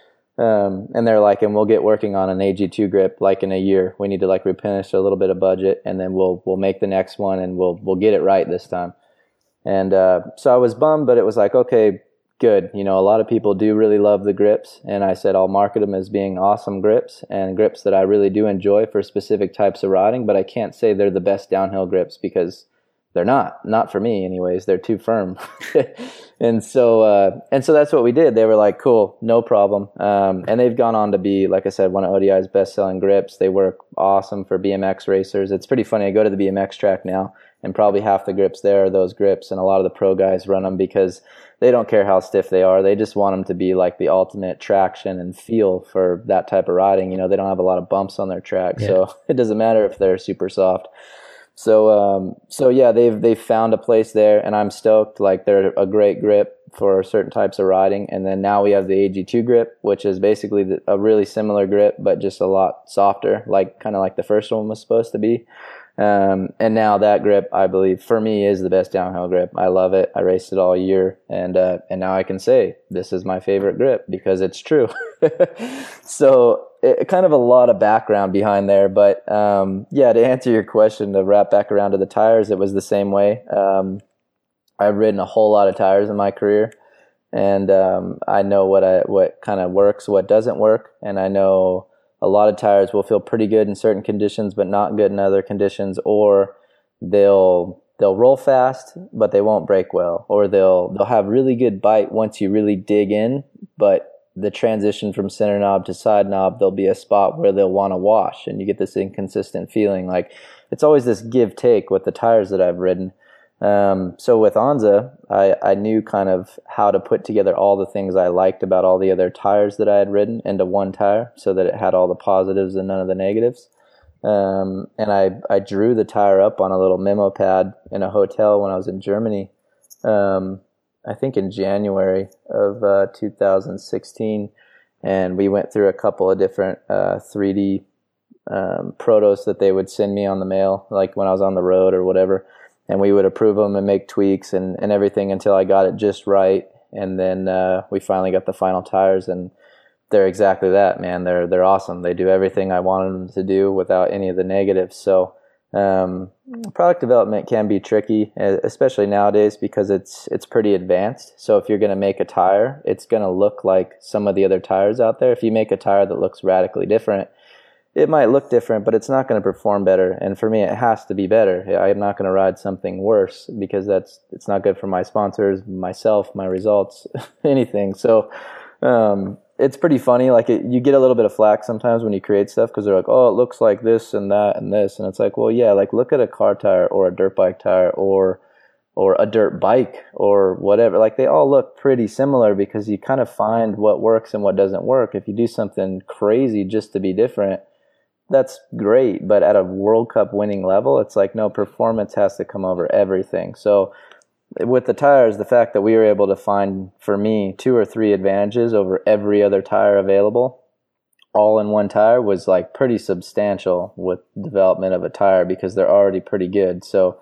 Um, and they're like, and we'll get working on an A G two grip like in a year. We need to like replenish a little bit of budget, and then we'll, we'll make the next one and we'll, we'll get it right this time. And, uh, so I was bummed, but it was like, okay, good. You know, a lot of people do really love the grips, and I said I'll market them as being awesome grips and grips that I really do enjoy for specific types of riding, but I can't say they're the best downhill grips because they're not. Not for me anyways. They're too firm. and so uh, and so that's what we did. They were like, cool, no problem. Um, and they've gone on to be, like I said, one of O D I's best-selling grips. They work awesome for B M X racers. It's pretty funny. I go to the B M X track now, and probably half the grips there are those grips, and a lot of the pro guys run them because they don't care how stiff they are. They just want them to be like the ultimate traction and feel for that type of riding. You know, they don't have a lot of bumps on their track, yeah. So it doesn't matter if they're super soft. So, um, so yeah, they've they've found a place there, and I'm stoked. Like, they're a great grip for certain types of riding. And then now we have the A G two grip, which is basically the, a really similar grip, but just a lot softer, like kind of like the first one was supposed to be. Um, and now that grip, I believe, for me, is the best downhill grip. I love it. I raced it all year, and uh, and now I can say this is my favorite grip because it's true. So it, kind of a lot of background behind there, but um, yeah, to answer your question, to wrap back around to the tires, it was the same way. Um, I've ridden a whole lot of tires in my career, and um, I know what I what kind of works, what doesn't work, and I know a lot of tires will feel pretty good in certain conditions, but not good in other conditions, or they'll they'll roll fast, but they won't break well, or they'll they'll have really good bite once you really dig in, but the transition from center knob to side knob, there'll be a spot where they'll want to wash, and you get this inconsistent feeling. Like, it's always this give take with the tires that I've ridden. Um, so with Onza, I, I knew kind of how to put together all the things I liked about all the other tires that I had ridden into one tire, so that it had all the positives and none of the negatives. Um, and I, I drew the tire up on a little memo pad in a hotel when I was in Germany. Um, I think in January of uh, two thousand sixteen, and we went through a couple of different uh, three D um, protos that they would send me on the mail, like when I was on the road or whatever, and we would approve them and make tweaks and, and everything until I got it just right, and then uh, we finally got the final tires, and they're exactly that, man. They're they're awesome. They do everything I wanted them to do without any of the negatives. So um, product development can be tricky, especially nowadays because it's it's pretty advanced. So if you're going to make a tire, it's going to look like some of the other tires out there. If you make a tire that looks radically different, it might look different, but it's not going to perform better. And for me, it has to be better. I'm not going to ride something worse because that's it's not good for my sponsors, myself, my results, anything. So um, it's pretty funny. Like it, you get a little bit of flack sometimes when you create stuff because they're like, oh, it looks like this and that and this. And it's like, well, yeah, like look at a car tire or a dirt bike tire or or a dirt bike or whatever. Like they all look pretty similar because you kind of find what works and what doesn't work. If you do something crazy just to be different, that's great. But at a World Cup winning level, it's like, no, performance has to come over everything. So with the tires, the fact that we were able to find, for me, two or three advantages over every other tire available, all in one tire, was like pretty substantial with development of a tire because they're already pretty good. So,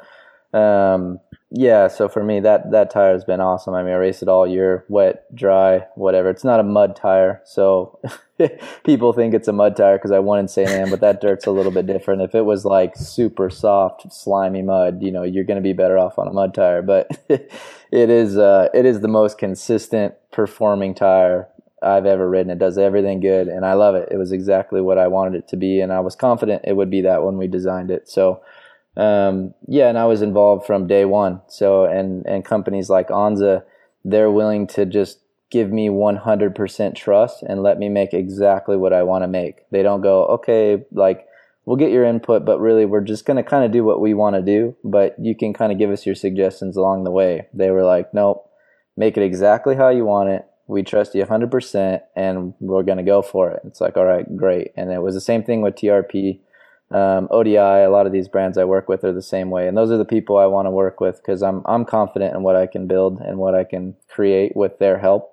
um, yeah, so for me, that, that tire has been awesome. I mean, I race it all year, wet, dry, whatever. It's not a mud tire, so people think it's a mud tire because I won in Saint Anne, but that dirt's a little bit different. If it was like super soft, slimy mud, you know, you're going to be better off on a mud tire. But it is uh, it is the most consistent performing tire I've ever ridden. It does everything good, and I love it. It was exactly what I wanted it to be, and I was confident it would be that when we designed it. So um, yeah, and I was involved from day one. So and and companies like Onza, they're willing to just give me one hundred percent trust and let me make exactly what I want to make. They don't go, okay, like, we'll get your input, but really we're just going to kind of do what we want to do, but you can kind of give us your suggestions along the way. They were like, nope, make it exactly how you want it. We trust you one hundred percent and we're going to go for it. It's like, all right, great. And it was the same thing with T R P. Um, O D I, a lot of these brands I work with are the same way. And those are the people I want to work with because I'm I'm confident in what I can build and what I can create with their help.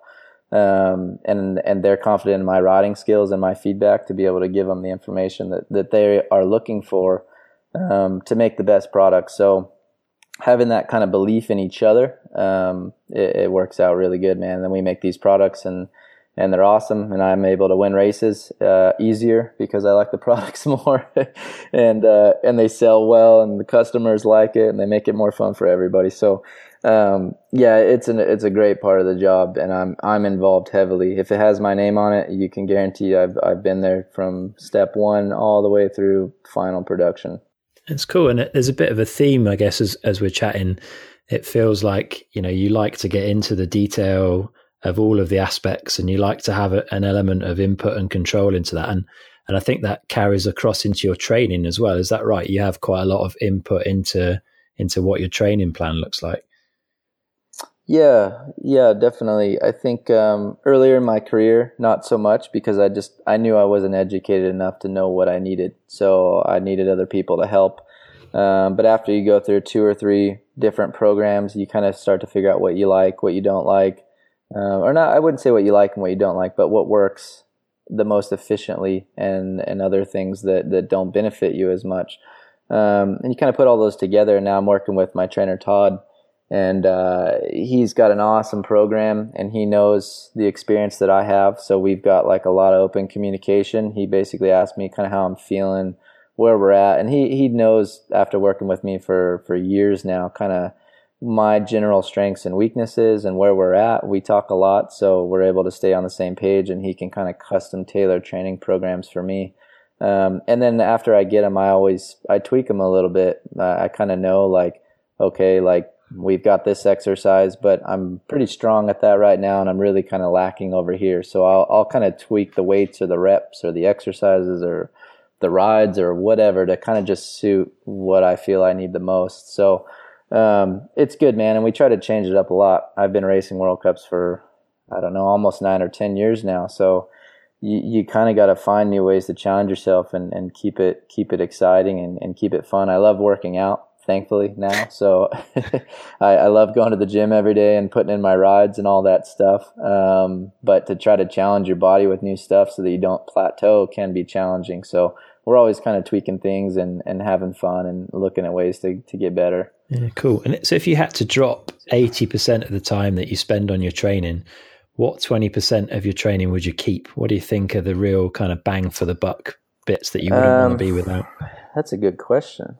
Um, and, and they're confident in my riding skills and my feedback to be able to give them the information that, that they are looking for, um, to make the best product. So having that kind of belief in each other, um, it, it works out really good, man. And then we make these products and, and they're awesome. And I'm able to win races, uh, easier because I like the products more and, uh, and they sell well and the customers like it and they make it more fun for everybody. So, Um, yeah, it's an, it's a great part of the job and I'm, I'm involved heavily. If it has my name on it, you can guarantee I've, I've been there from step one all the way through final production. It's cool. And there's a bit of a theme, I guess, as, as we're chatting. It feels like, you know, you like to get into the detail of all of the aspects and you like to have a, an element of input and control into that. And, and I think that carries across into your training as well. Is that right? You have quite a lot of input into, into what your training plan looks like. Yeah, yeah, definitely. I think um, earlier in my career, not so much because I just, I knew I wasn't educated enough to know what I needed. So I needed other people to help. Um, but after you go through two or three different programs, you kind of start to figure out what you like, what you don't like. Um, or not, I wouldn't say what you like and what you don't like, but what works the most efficiently and, and other things that, that don't benefit you as much. Um, and you kind of put all those together. And now I'm working with my trainer, Todd. And uh, he's got an awesome program and he knows the experience that I have. So we've got like a lot of open communication. He basically asked me kind of how I'm feeling, where we're at. And he, he knows after working with me for, for years now, kind of my general strengths and weaknesses and where we're at. We talk a lot, so we're able to stay on the same page and he can kind of custom tailor training programs for me. Um, and then after I get them, I always, I tweak them a little bit. Uh, I kind of know like, okay, like, we've got this exercise, but I'm pretty strong at that right now and I'm really kind of lacking over here. So I'll, I'll kind of tweak the weights or the reps or the exercises or the rides or whatever to kind of just suit what I feel I need the most. So um, it's good, man. And we try to change it up a lot. I've been racing World Cups for, I don't know, almost nine or ten years now. So you, you kind of got to find new ways to challenge yourself and, and keep it keep it exciting and, and keep it fun. I love working out, thankfully, now. So I, I love going to the gym every day and putting in my rides and all that stuff. Um, but to try to challenge your body with new stuff so that you don't plateau can be challenging. So we're always kind of tweaking things and, and having fun and looking at ways to, to get better. Yeah, cool. And so if you had to drop eighty percent of the time that you spend on your training, what twenty percent of your training would you keep? What do you think are the real kind of bang for the buck bits that you wouldn't um, want to be without? That's a good question.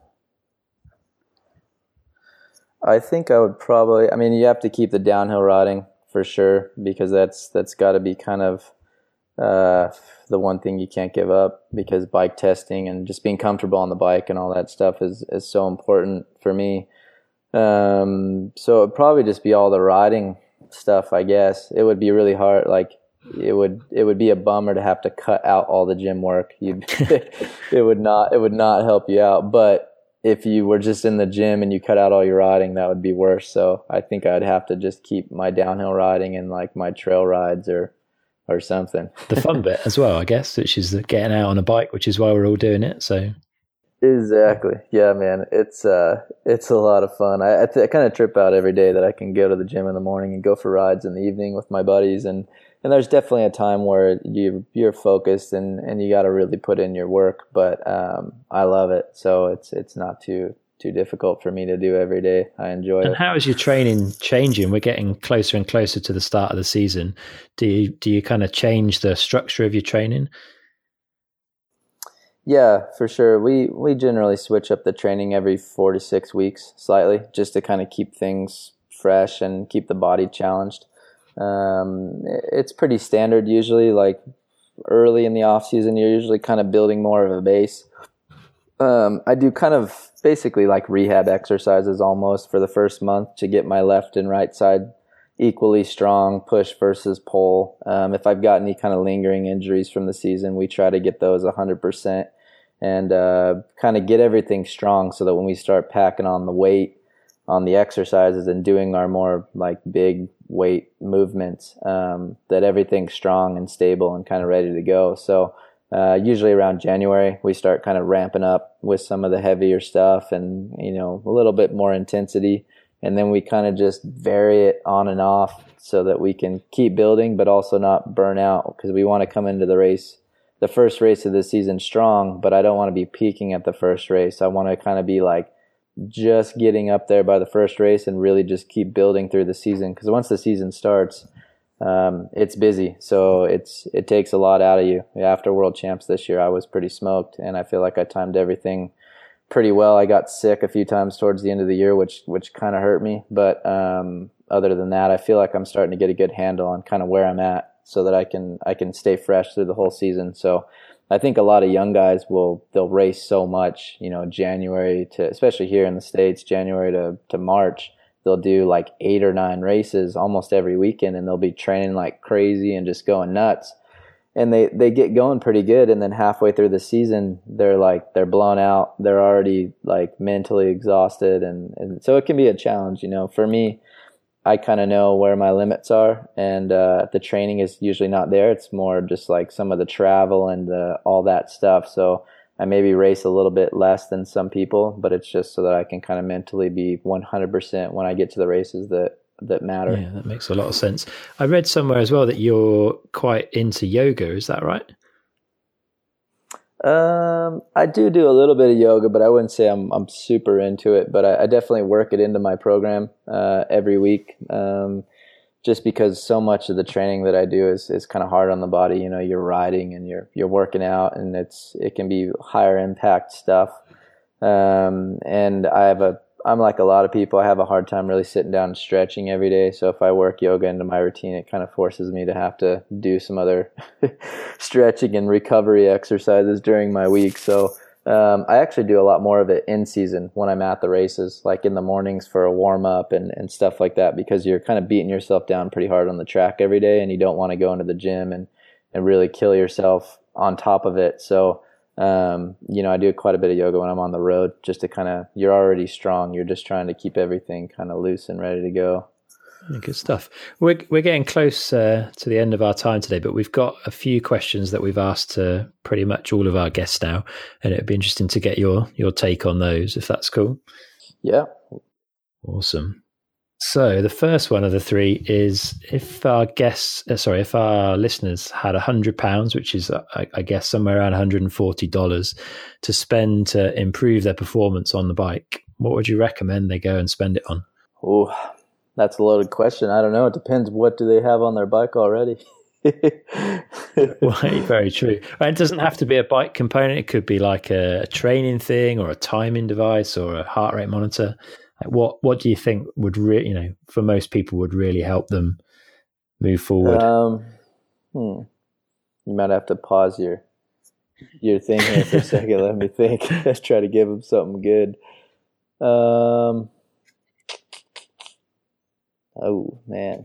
I think I would probably, I mean, you have to keep the downhill riding for sure, because that's that's got to be kind of uh, the one thing you can't give up, because bike testing and just being comfortable on the bike and all that stuff is, is so important for me. Um, so it'd probably just be all the riding stuff, I guess. It would be really hard. Like it would, it would be a bummer to have to cut out all the gym work. You, it would not, it would not help you out. But if you were just in the gym and you cut out all your riding, that would be worse. So I think I'd have to just keep my downhill riding and like my trail rides or, or something. The fun bit as well, I guess, which is getting out on a bike, which is why we're all doing it. So. Exactly. Yeah, man. It's uh, it's a lot of fun. I I, th- I kind of trip out every day that I can go to the gym in the morning and go for rides in the evening with my buddies. And, and there's definitely a time where you you're focused and, and you got to really put in your work. But um, I love it, so it's it's not too too difficult for me to do every day. I enjoy and it. And how is your training changing? We're getting closer and closer to the start of the season. Do you do you kind of change the structure of your training? Yeah, for sure. We we generally switch up the training every four to six weeks slightly, just to kind of keep things fresh and keep the body challenged. Um, it's pretty standard usually. Like early in the off season, you're usually kind of building more of a base. Um, I do kind of basically like rehab exercises almost for the first month to get my left and right side equally strong, push versus pull. Um, if I've got any kind of lingering injuries from the season, we try to get those one hundred percent and uh, kind of get everything strong so that when we start packing on the weight on the exercises and doing our more like big weight movements, um, that everything's strong and stable and kind of ready to go. So uh, usually around January, we start kind of ramping up with some of the heavier stuff and, you know, a little bit more intensity. And then we kind of just vary it on and off so that we can keep building, but also not burn out, because we want to come into the race, the first race of the season strong, but I don't want to be peaking at the first race. I want to kind of be like just getting up there by the first race and really just keep building through the season. Because once the season starts, um, it's busy. So it's it takes a lot out of you. After World Champs this year, I was pretty smoked, and I feel like I timed everything pretty well. I got sick a few times towards the end of the year, which which kind of hurt me. But um, other than that, I feel like I'm starting to get a good handle on kind of where I'm at, so that I can I can stay fresh through the whole season. So I think a lot of young guys will they'll race so much, you know, January to, especially here in the States, January to, to March, they'll do like eight or nine races almost every weekend, and they'll be training like crazy and just going nuts. And they, they get going pretty good, and then halfway through the season, they're like, they're blown out. They're already like mentally exhausted. And, and so it can be a challenge, you know. For me, I kind of know where my limits are, and uh, the training is usually not there. It's more just like some of the travel and the, all that stuff. So I maybe race a little bit less than some people, but it's just so that I can kind of mentally be one hundred percent when I get to the races that that matter. Yeah, that makes a lot of sense. I read somewhere as well that you're quite into yoga. Is that right? Um, I do do a little bit of yoga, but I wouldn't say I'm I'm super into it. But I, I definitely work it into my program uh, every week, um, just because so much of the training that I do is is kind of hard on the body. You know, you're riding and you're you're working out, and it's it can be higher impact stuff. Um, and I have a I'm like a lot of people. I have a hard time really sitting down and stretching every day. So if I work yoga into my routine, it kind of forces me to have to do some other stretching and recovery exercises during my week. So um, I actually do a lot more of it in season when I'm at the races, like in the mornings for a warm up and, and stuff like that, because you're kind of beating yourself down pretty hard on the track every day, and you don't want to go into the gym and, and really kill yourself on top of it. So Um, you know, I do quite a bit of yoga when I'm on the road, just to kind of, you're already strong. You're just trying to keep everything kind of loose and ready to go. Good stuff. We're we're getting close uh, to the end of our time today, but we've got a few questions that we've asked to pretty much all of our guests now, and it'd be interesting to get your your take on those, if that's cool. Yeah. Awesome. So the first one of the three is if our guests, uh, sorry, if our listeners had a hundred pounds, which is uh, I, I guess somewhere around one hundred forty dollars, to spend to improve their performance on the bike, what would you recommend they go and spend it on? Oh. That's a loaded question. I don't know. It depends. What do they have on their bike already? Well, very true. And it doesn't have to be a bike component. It could be like a, a training thing or a timing device or a heart rate monitor. Like what What do you think would really, you know, for most people would really help them move forward? Um, hmm. You might have to pause your your thing here for a second. Let me think. Let's try to give them something good. Um. Oh man,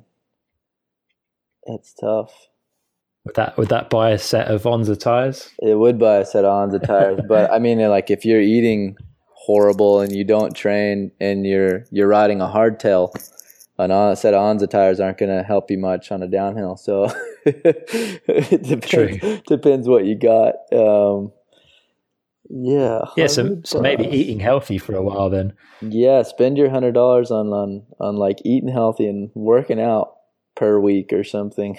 that's tough. Would that would that buy a set of Onza tires? It would buy a set of Onza tires, but I mean, like if you're eating horrible and you don't train and you're you're riding a hardtail, a set of Onza tires aren't going to help you much on a downhill. So it depends. True. Depends what you got. Um, Yeah. Yeah. So, so maybe eating healthy for a while then. Yeah. Spend your hundred dollars on, on, on like eating healthy and working out per week or something.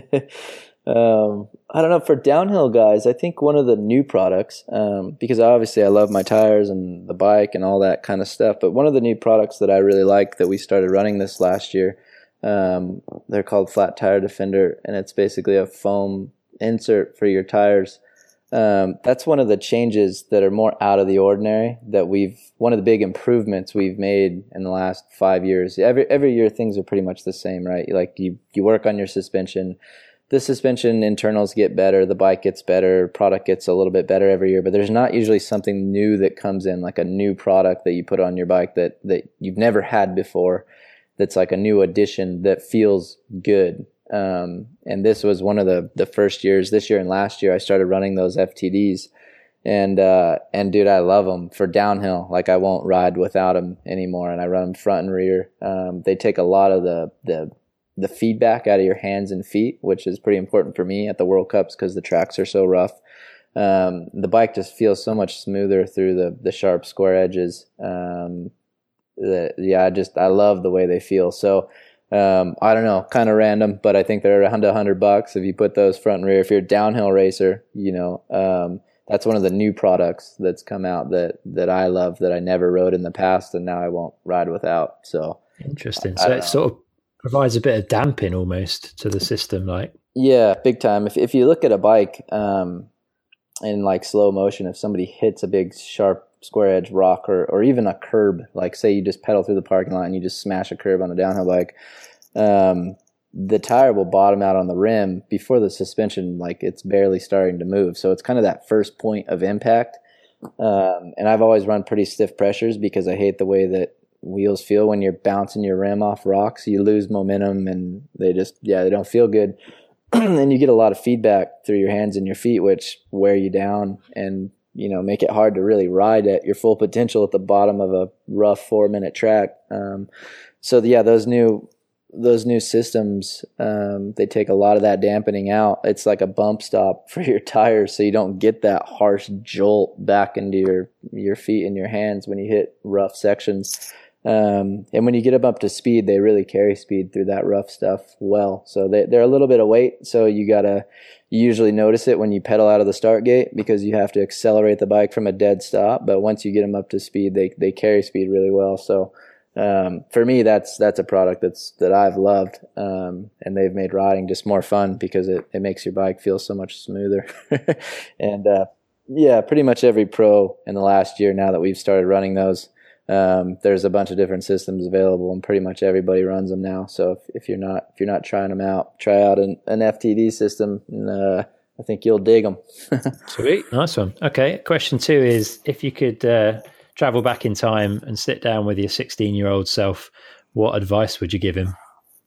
um, I don't know, for downhill guys, I think one of the new products, um, because obviously I love my tires and the bike and all that kind of stuff, but one of the new products that I really like that we started running this last year, um, they're called Flat Tire Defender, and it's basically a foam insert for your tires. Um, that's one of the changes that are more out of the ordinary that we've, one of the big improvements we've made in the last five years. Every, every year things are pretty much the same, right? Like you, you work on your suspension, the suspension internals get better, the bike gets better, product gets a little bit better every year, but there's not usually something new that comes in, like a new product that you put on your bike that, that you've never had before. That's like a new addition that feels good. Um, and this was one of the, the first years, this year and last year, I started running those F T Ds, and, uh, and dude, I love them for downhill. Like I won't ride without them anymore. And I run them front and rear. Um, they take a lot of the, the, the feedback out of your hands and feet, which is pretty important for me at the World Cups because the tracks are so rough. Um, the bike just feels so much smoother through the, the sharp square edges. Um, the, yeah, I just, I love the way they feel. So, Um, I don't know, kind of random, but I think they're around a hundred bucks if you put those front and rear. If you're a downhill racer, you know, um, that's one of the new products that's come out that, that I love, that I never rode in the past, and now I won't ride without. So interesting. So it know. sort of provides a bit of damping almost to the system, like. Yeah, big time. If if you look at a bike, um, in like slow motion, if somebody hits a big sharp square edge rock or, or even a curb, like say you just pedal through the parking lot and you just smash a curb on a downhill bike, um, the tire will bottom out on the rim before the suspension, like it's barely starting to move. So it's kind of that first point of impact. Um, and I've always run pretty stiff pressures because I hate the way that wheels feel when you're bouncing your rim off rocks. You lose momentum and they just, yeah, they don't feel good. And you get a lot of feedback through your hands and your feet, which wear you down and, you know, make it hard to really ride at your full potential at the bottom of a rough four minute track. Um, so yeah, those new, those new systems, um, they take a lot of that dampening out. It's like a bump stop for your tires. So you don't get that harsh jolt back into your, your feet and your hands when you hit rough sections. Um, and when you get them up to speed, they really carry speed through that rough stuff well. So they, they're a little bit of weight. So you gotta, you usually notice it when you pedal out of the start gate because you have to accelerate the bike from a dead stop. But once you get them up to speed, they, they carry speed really well. So, um, for me, that's, that's a product that's, that I've loved. Um, and they've made riding just more fun because it, it makes your bike feel so much smoother. and, uh, yeah, pretty much every pro in the last year now that we've started running those, Um, there's a bunch of different systems available and pretty much everybody runs them now. So if, if you're not, if you're not trying them out, try out an, an F T D system and, uh, I think you'll dig them. Sweet. Nice one. Okay. Question two is if you could, uh, travel back in time and sit down with your sixteen year old self, what advice would you give him?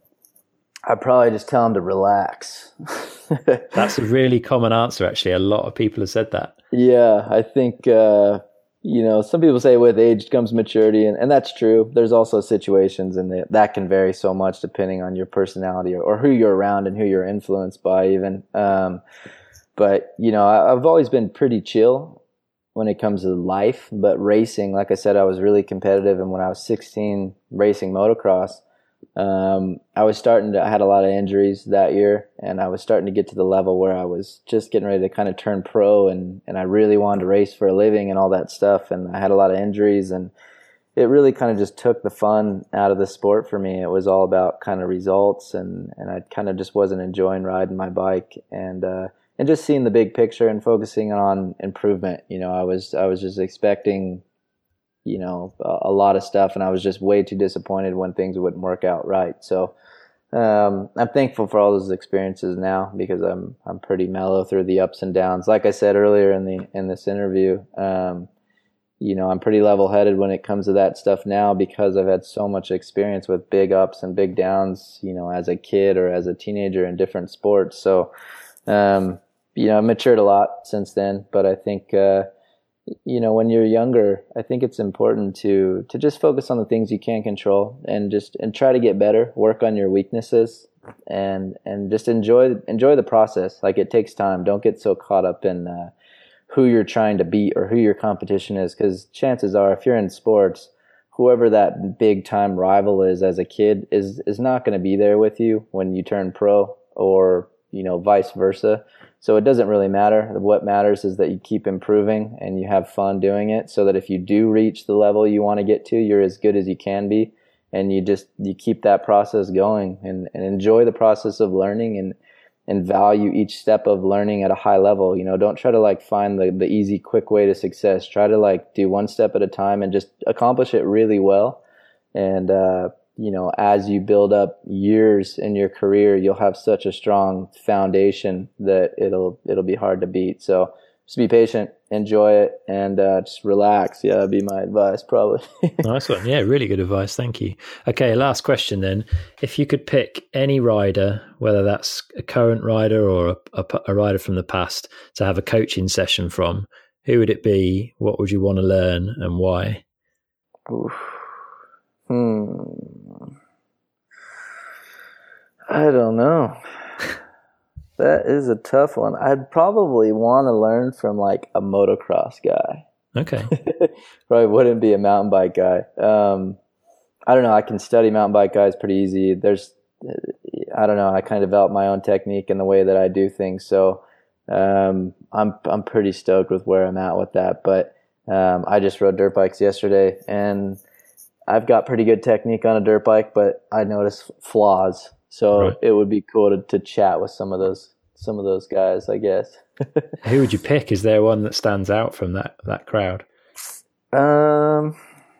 I'd probably just tell him to relax. That's a really common answer. Actually, a lot of people have said that. Yeah. I think, uh, you know, some people say with age comes maturity, and, and that's true. There's also situations, and that that can vary so much depending on your personality or, or who you're around and who you're influenced by even. Um, but, you know, I, I've always been pretty chill when it comes to life, but racing, like I said, I was really competitive. And when I was sixteen racing motocross, um, I was starting to, I had a lot of injuries that year, and I was starting to get to the level where I was just getting ready to kind of turn pro, and, and I really wanted to race for a living and all that stuff. And I had a lot of injuries, and it really kind of just took the fun out of the sport for me. It was all about kind of results, and, and I kind of just wasn't enjoying riding my bike and, uh, and just seeing the big picture and focusing on improvement. You know, I was, I was just expecting, you know, a, a lot of stuff, and I was just way too disappointed when things wouldn't work out right. So, um, I'm thankful for all those experiences now, because I'm, I'm pretty mellow through the ups and downs. Like I said earlier in the, in this interview, um, you know, I'm pretty level-headed when it comes to that stuff now, because I've had so much experience with big ups and big downs, you know, as a kid or as a teenager in different sports. So, um, you know, I've matured a lot since then, but I think, uh, you know, when you're younger, I think it's important to, to just focus on the things you can control, and just, and try to get better, work on your weaknesses, and, and just enjoy, enjoy the process. Like, it takes time. Don't get so caught up in, uh, who you're trying to beat or who your competition is. Cause chances are, if you're in sports, whoever that big time rival is as a kid is, is not going to be there with you when you turn pro, or, you know, vice versa. So it doesn't really matter. What matters is that you keep improving and you have fun doing it, so that if you do reach the level you want to get to, you're as good as you can be. And you just, you keep that process going, and, and enjoy the process of learning, and, and value each step of learning at a high level. You know, don't try to like find the, the easy, quick way to success. Try to like do one step at a time and just accomplish it really well. And, uh, you know, as you build up years in your career, you'll have such a strong foundation that it'll it'll be hard to beat. So just be patient, enjoy it, and uh, just relax. Yeah, that'd be my advice, probably. Nice one. Yeah, really good advice. Thank you. Okay, last question then. If you could pick any rider, whether that's a current rider or a, a, a rider from the past, to have a coaching session from, who would it be? What would you want to learn, and why? Oof. Hmm. I don't know. That is a tough one. I'd probably want to learn from like a motocross guy. Okay. Probably wouldn't be a mountain bike guy. Um, I don't know. I can study mountain bike guys pretty easy. There's, I don't know. I kind of developed my own technique in the way that I do things. So um, I'm I'm pretty stoked with where I'm at with that. But um, I just rode dirt bikes yesterday, and I've got pretty good technique on a dirt bike, but I notice flaws. So right. It would be cool to, to chat with some of those some of those guys, I guess. Who would you pick? Is there one that stands out from that, that crowd? Um,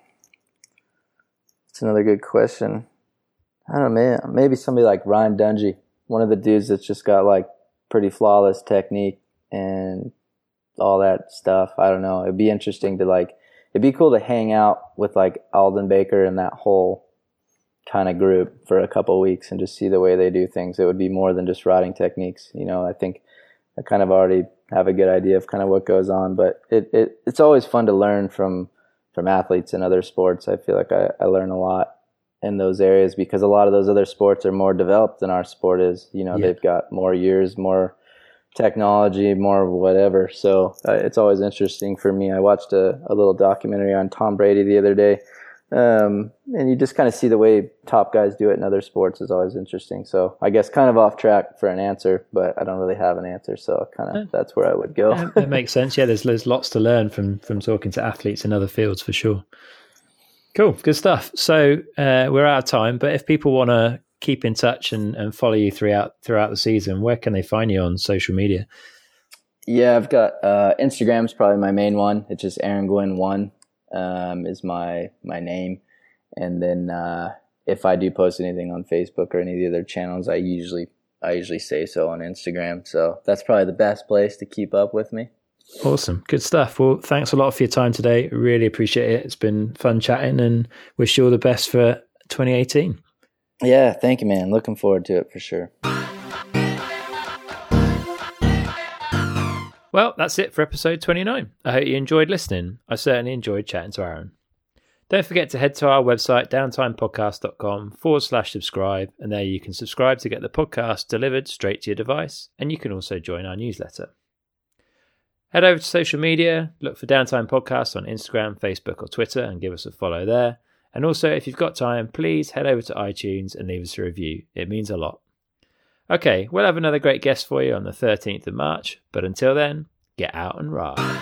it's another good question. I don't know, man. Maybe somebody like Ryan Dungey, one of the dudes that's just got like pretty flawless technique and all that stuff. I don't know. It'd be interesting to like, it'd be cool to hang out with like Alden Baker and that whole kind of group for a couple of weeks and just see the way they do things. It would be more than just riding techniques. You know, I think I kind of already have a good idea of kind of what goes on, but it, it it's always fun to learn from, from athletes in other sports. I feel like I, I learn a lot in those areas because a lot of those other sports are more developed than our sport is. You know, yeah. They've got more years, more technology, more whatever. So uh, it's always interesting for me. I watched a, a little documentary on Tom Brady the other day. Um, and you just kind of see the way top guys do it in other sports is always interesting. So I guess kind of off track for an answer, but I don't really have an answer. So kind of that's where I would go. Yeah, that makes sense. Yeah, there's there's lots to learn from from talking to athletes in other fields for sure. Cool, good stuff. So uh, we're out of time, but if people want to keep in touch and, and follow you throughout throughout the season, where can they find you on social media? Yeah, I've got uh, Instagram's probably my main one. It's just Aaron Gwin one. Um, is my my name, and then uh, if I do post anything on Facebook or any of the other channels, I usually I usually say so on Instagram. So that's probably the best place to keep up with me. Awesome, good stuff. Well, thanks a lot for your time today. Really appreciate it. It's been fun chatting, and wish you all the best for twenty eighteen. Yeah, thank you, man. Looking forward to it for sure. Well, that's it for episode twenty-nine. I hope you enjoyed listening. I certainly enjoyed chatting to Aaron. Don't forget to head to our website, downtimepodcast.com forward slash subscribe, and there you can subscribe to get the podcast delivered straight to your device, and you can also join our newsletter. Head over to social media, look for Downtime Podcast on Instagram, Facebook or Twitter, and give us a follow there. And also, if you've got time, please head over to iTunes and leave us a review. It means a lot. Okay, we'll have another great guest for you on the thirteenth of March, but until then, get out and ride.